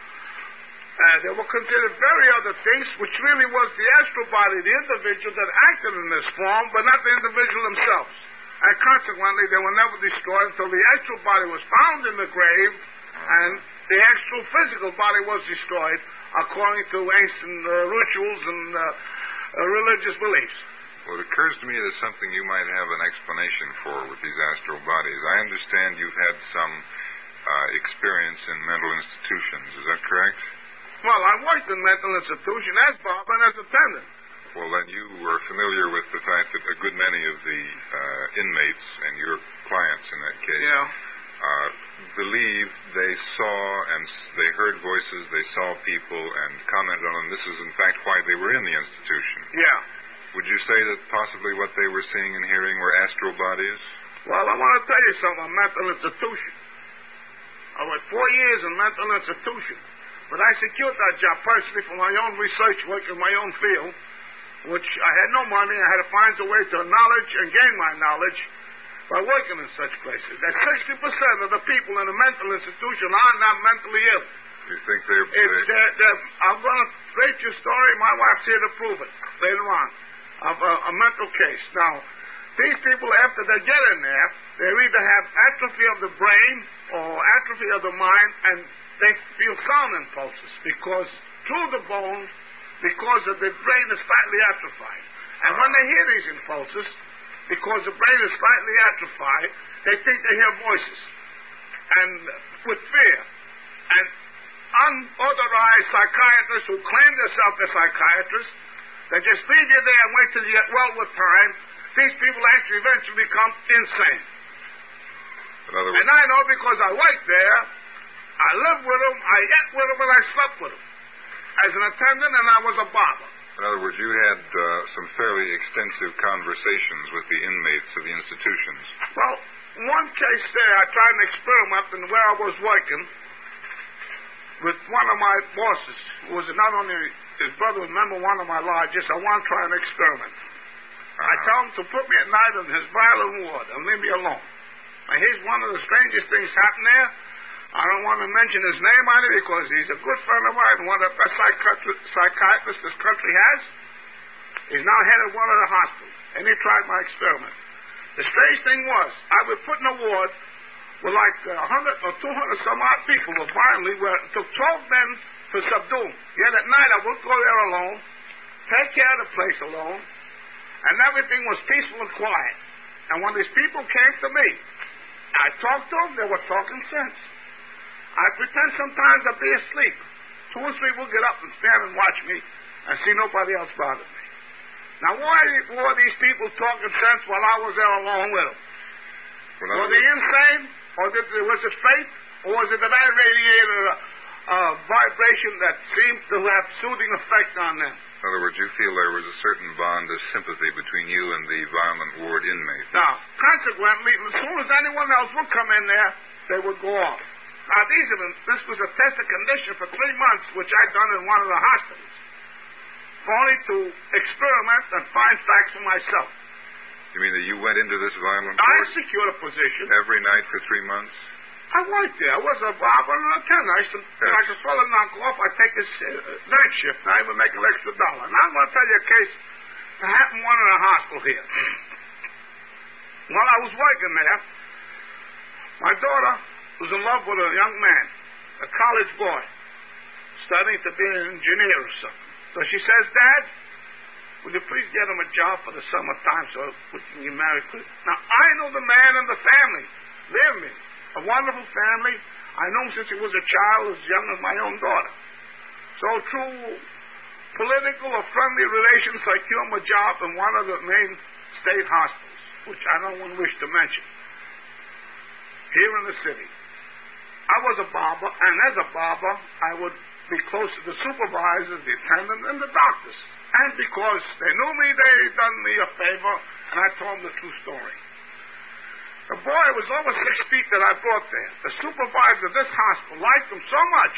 uh, they were considered very other things, which really was the astral body, the individual that acted in this form, but not the individual themselves. And consequently, they were never destroyed until the astral body was found in the grave, and the actual physical body was destroyed according to ancient uh, rituals and uh, uh, religious beliefs. Well, it occurs to me there's something you might have an explanation for with these astral bodies. I understand you've had some uh, experience in mental institutions. Is that correct? Well, I worked in mental institution as Bob and as attendant. Well, then you were familiar with the fact that a good many of the uh, inmates and your clients in that case Yeah. uh, believe they saw and s- they heard voices, they saw people and commented on them. This is, in fact, why they were in the institution. Yeah. Would you say that possibly what they were seeing and hearing were astral bodies? Well, I want to tell you something. A mental institution. I worked four years in mental institution. But I secured that job personally for my own research work in my own field, which I had no money. I had to find a way to knowledge and gain my knowledge by working in such places. That sixty percent of the people in a mental institution are not mentally ill. Do you think they're... It's, they, they're, they're, I'm going to rate your story. My wife's here to prove it later on of a, a mental case. Now, these people, after they get in there, they either have atrophy of the brain or atrophy of the mind, and they feel sound impulses because through the bone, because of the brain is slightly atrophied. And when they hear these impulses, because the brain is slightly atrophied, they think they hear voices. And with fear. And unauthorized psychiatrists who claim themselves as psychiatrists, they just leave you there and wait till you get well with time. These people actually eventually become insane. in other words, And I know because I worked there, I lived with them, I ate with them, and I slept with them. As an attendant, and I was a barber. in other words, you had uh, some fairly extensive conversations with the inmates of the institutions. Well, one case there, I tried an experiment in where I was working with one of my bosses, who was not only his brother, was a member of one of my lodges. I want to try an experiment. Uh-huh. I tell him to put me at night in his violent ward and leave me alone. Now, here's one of the strangest things happened there. I don't want to mention his name on it because he's a good friend of mine, one of the best psychiatrists, psychiatrists this country has. He's now head of one of the hospitals, and he tried my experiment. The strange thing was, I would put in a ward with like a hundred or two hundred some odd people were violently, where it took twelve men to subdue them. Yet at night I would go there alone, take care of the place alone, and everything was peaceful and quiet. And when these people came to me, I talked to them, they were talking sense. I pretend sometimes I'd be asleep. Two or three would get up and stand and watch me and see nobody else bother me. Now, why were these people talking sense while I was there alone with them? Well, Were they insane? Or did, was it fate? Or was it that I radiated a, a vibration that seemed to have soothing effect on them? In other words, you feel there was a certain bond of sympathy between you and the violent ward inmate. Now, consequently, as soon as anyone else would come in there, they would go off. Now, these are the, this was a tested condition for three months, which I'd done in one of the hospitals, only to experiment and find facts for myself. You mean that you went into this violent I ward secured a position. every night for three months? I worked there. I was a barber and an attendant. I used to, Yes. like a fellow knock off, I'd take his uh, night shift, and I would make an extra dollar. Now, I'm going to tell you a case that happened one in a hospital here. While I was working there, my daughter was in love with a young man, a college boy, studying to be an engineer or something. So she says, Dad, will you please get him a job for the summertime so we can get married quick? Now, I know the man and the family. They're me. A wonderful family. I know him since he was a child, as young as my own daughter. So through political or friendly relations, I secured him a job in one of the main state hospitals, which I don't wish to mention, here in the city. I was a barber, and as a barber, I would be close to the supervisors, the attendant, and the doctors. And because they knew me, they done me a favor, and I told them the true story. The boy was over six feet that I brought there. The supervisor of this hospital liked him so much,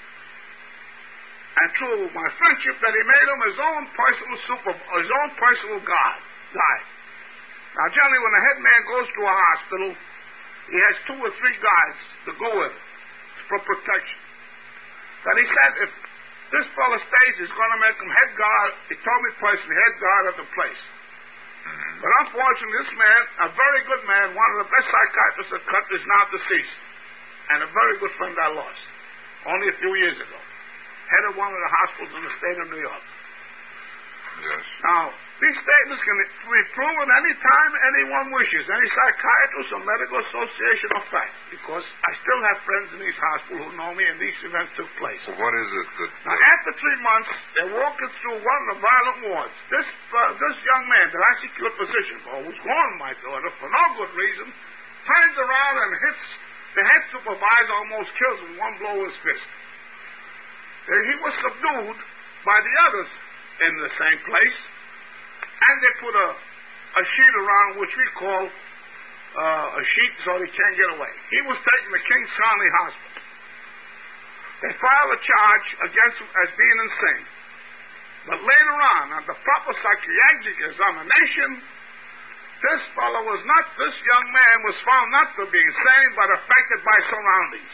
and through my friendship, that he made him his own personal super, his own personal god, guy. Now, generally, when a head man goes to a hospital, he has two or three guys to go with him for protection. But he said, if this fellow stays, he's going to make him head guard. He told me personally, head guard of the place. Mm-hmm. But unfortunately, this man, a very good man, one of the best psychiatrists in the country, is now deceased. And a very good friend I lost only a few years ago. Head of one of the hospitals in the state of New York. Yes. Now, these state this can be proven any time anyone wishes, any psychiatrist or medical association of fact, because I still have friends in East Hospital who know me and these events took place. Well, what is it that... Now, after three months, they're walking through one of the violent wards. This uh, this young man that I secured position for, who's gone with my daughter for no good reason, turns around and hits the head supervisor, almost kills him, one blow with his fist. Uh, he was subdued by the others in the same place, and they put a, a sheet around which we call uh, a sheet so he can't get away. He was taken to Kings County Hospital. They filed a charge against him as being insane. But later on, on the proper psychiatric examination, this fellow was not, this young man was found not to be insane, but affected by surroundings.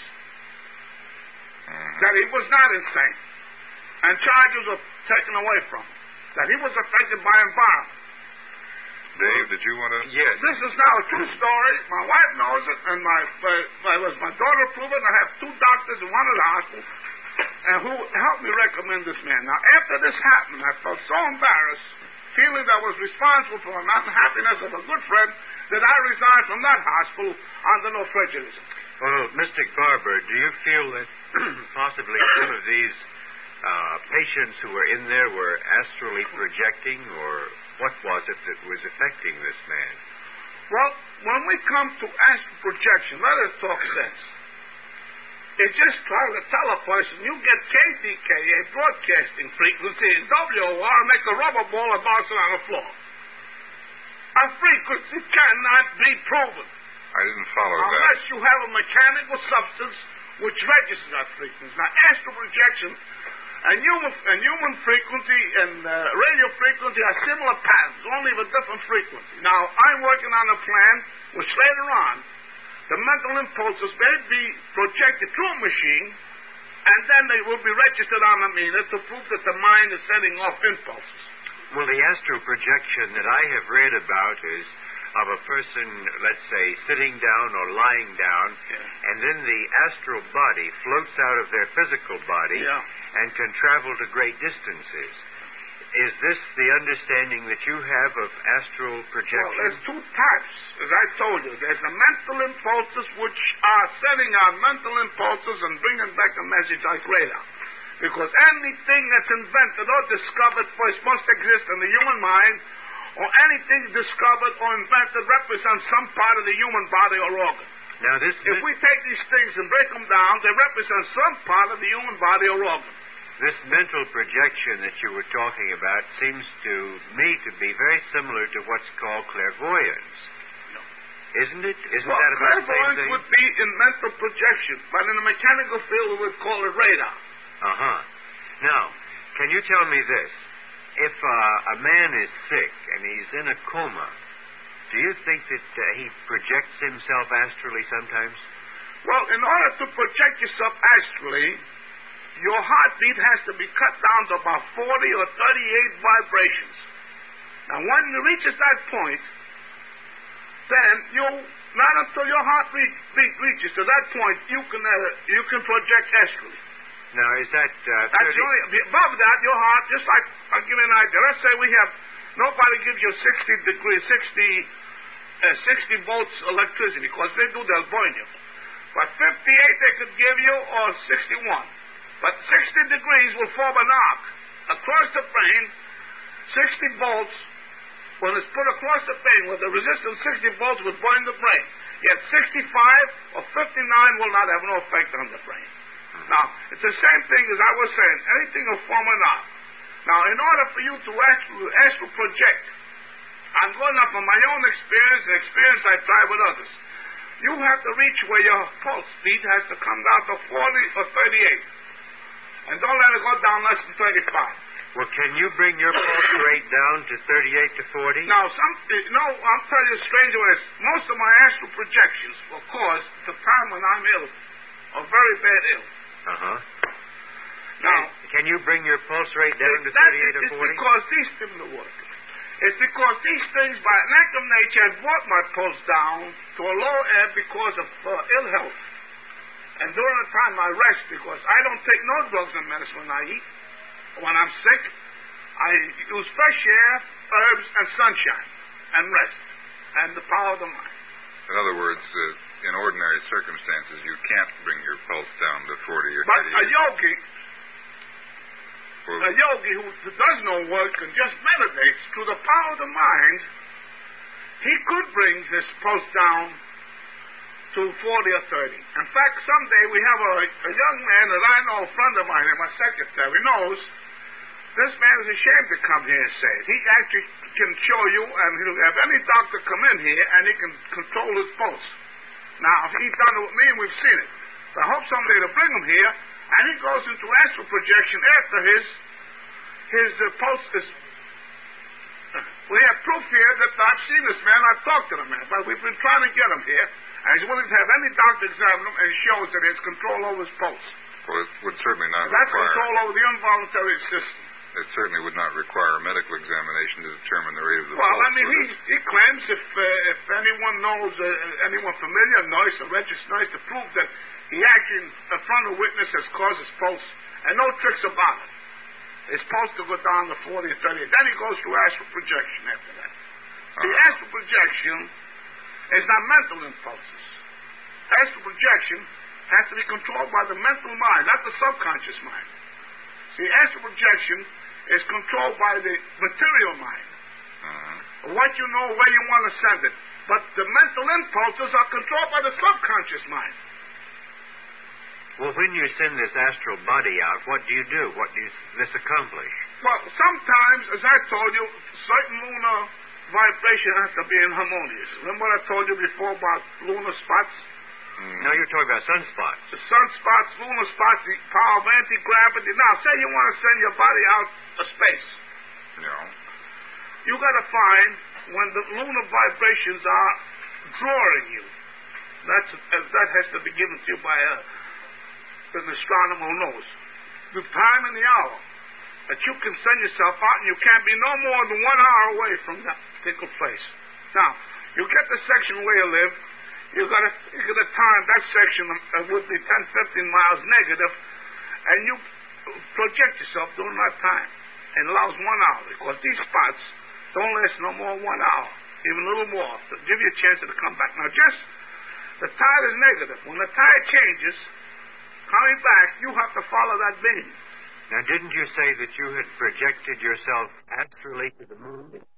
That he was not insane. And charges were taken away from him. That he was affected by environment. Dave, did you want to... Yes. This is now a true story. My wife knows it, and my, my, my, my daughter proved it, and I have two doctors and one at the hospital, and who helped me recommend this man. Now, after this happened, I felt so embarrassed, feeling that I was responsible for the unhappiness of a good friend, that I resigned from that hospital under no prejudice. Well, Mister Garber, do you feel that possibly some of these uh, patients who were in there were astrally projecting, or what was it that was affecting this man? Well, when we come to astral projection, let us talk sense. It's just trying to tell a person, you get K D K, a broadcasting frequency, and W O R, make a rubber ball and bounce it on the floor. A frequency cannot be proven. I didn't follow that. Unless you have a mechanical substance which registers that frequency. Now, astral projection and human, and human frequency and uh, radio frequency are similar patterns, only with different frequency. Now, I'm working on a plan which later on, the mental impulses may be projected through a machine, and then they will be registered on a meter to prove that the mind is setting off impulses. Well, the astral projection that I have read about is of a person, let's say, sitting down or lying down, Yeah. and then the astral body floats out of their physical body Yeah. and can travel to great distances. Is this the understanding that you have of astral projection? Well, there's two types, as I told you. There's the mental impulses, which are setting out mental impulses and bringing back a message like radar. Because anything that's invented or discovered first must exist in the human mind, or anything discovered or invented represents some part of the human body or organ. Now, this... If we take these things and break them down, they represent some part of the human body or organ. This mental projection that you were talking about seems to me to be very similar to what's called clairvoyance. No. Isn't it? Isn't Well, that about the same clairvoyance thing? would be in mental projection, but in the mechanical field we would call it radar. Uh-huh. Now, can you tell me this? If uh, a man is sick and he's in a coma, do you think that uh, he projects himself astrally sometimes? Well, in order to project yourself astrally, your heartbeat has to be cut down to about forty or thirty-eight vibrations. Now, when it reaches that point, then you, not until your heartbeat beat reaches to that point, you can uh, you can project astrally. Now, is that... Uh, That's thirty... the only, above that, your heart, just like, I'll give you an idea. Let's say we have, nobody gives you sixty degrees, sixty, uh, sixty volts electricity, because they do, they'll burn you. But fifty-eight they could give you, or sixty-one. But sixty degrees will form an arc across the brain, sixty volts, when it's put across the brain, with the resistance, sixty volts would burn the brain. Yet sixty-five or fifty-nine will not have no effect on the brain. Now, it's the same thing as I was saying. Anything will form an arc. Now, in order for you to astral, astral project, I'm going up on my own experience and experience I try with others. You have to reach where your pulse beat has to come down to forty or thirty-eight. And don't let it go down less than thirty-five. Well, can you bring your pulse rate down to thirty-eight to forty? Now, some, no, I'll tell you a strange way. Most of my astral projections will cause the time when I'm ill, or very bad ill. Uh-huh. Now, can you bring your pulse rate down to that, thirty-eight or it's forty? because these things are working. It's because these things, by an act of nature, have brought my pulse down to a low ebb because of uh, ill health. And during the time I rest, because I don't take no drugs and medicine when I eat. When I'm sick, I I use fresh air, herbs, and sunshine, and rest, and the power of the mind. In other words, uh, in ordinary circumstances, you can't bring your pulse down to forty or But thirty. a yogi, Well, a yogi who does no work and just meditates through the power of the mind, he could bring his pulse down to forty or thirty. In fact, someday we have a, a young man that I know, a friend of mine, and my secretary knows. This man is ashamed to come here and say it. He actually can show you, and he'll have any doctor come in here, and he can control his pulse. Now, he's done it with me, and we've seen it. So I hope someday to bring him here, and he goes into astral projection after his his uh, pulse is. We have proof here that I've seen this man, I've talked to the man, but we've been trying to get him here, and he's willing to have any doctor examine him, and he shows that he has control over his pulse. well, it would certainly not That's require. control over the involuntary system. It certainly would not require a medical examination to determine the rate of the Well, pulse. I mean, would he, it? he claims if uh, if anyone knows, uh, anyone familiar, nurse, a registered nurse, to prove that he actually, in front of a witness, has caused his pulse, and no tricks about it. His pulse to go down to forty or thirty. Then he goes to astral projection after that. See, Uh-huh. astral projection is not mental impulses. Astral projection has to be controlled by the mental mind, not the subconscious mind. See, astral projection is controlled by the material mind. Uh-huh. What you know, where you want to send it. But the mental impulses are controlled by the subconscious mind. Well, when you send this astral body out, what do you do? What does this accomplish? Well, sometimes, as I told you, certain lunar vibration has to be inharmonious. Remember what I told you before about lunar spots? No, you're talking about sunspots. The sunspots, lunar spots, the power of anti-gravity. Now, say you want to send your body out to space. No. You got to find when the lunar vibrations are drawing you. That's uh, that has to be given to you by a, an astronomer who knows the time and the hour that you can send yourself out, and you can't be no more than one hour away from that particular place. Now, you get the section where you live. You got to you got to time that section uh, would be ten, fifteen miles negative, and you project yourself during that time. It allows one hour because these spots don't last no more than one hour, even a little more, to give you a chance to come back. Now, just the tide is negative. When the tide changes, coming back, you have to follow that beam. Now, didn't you say that you had projected yourself astrally to the moon?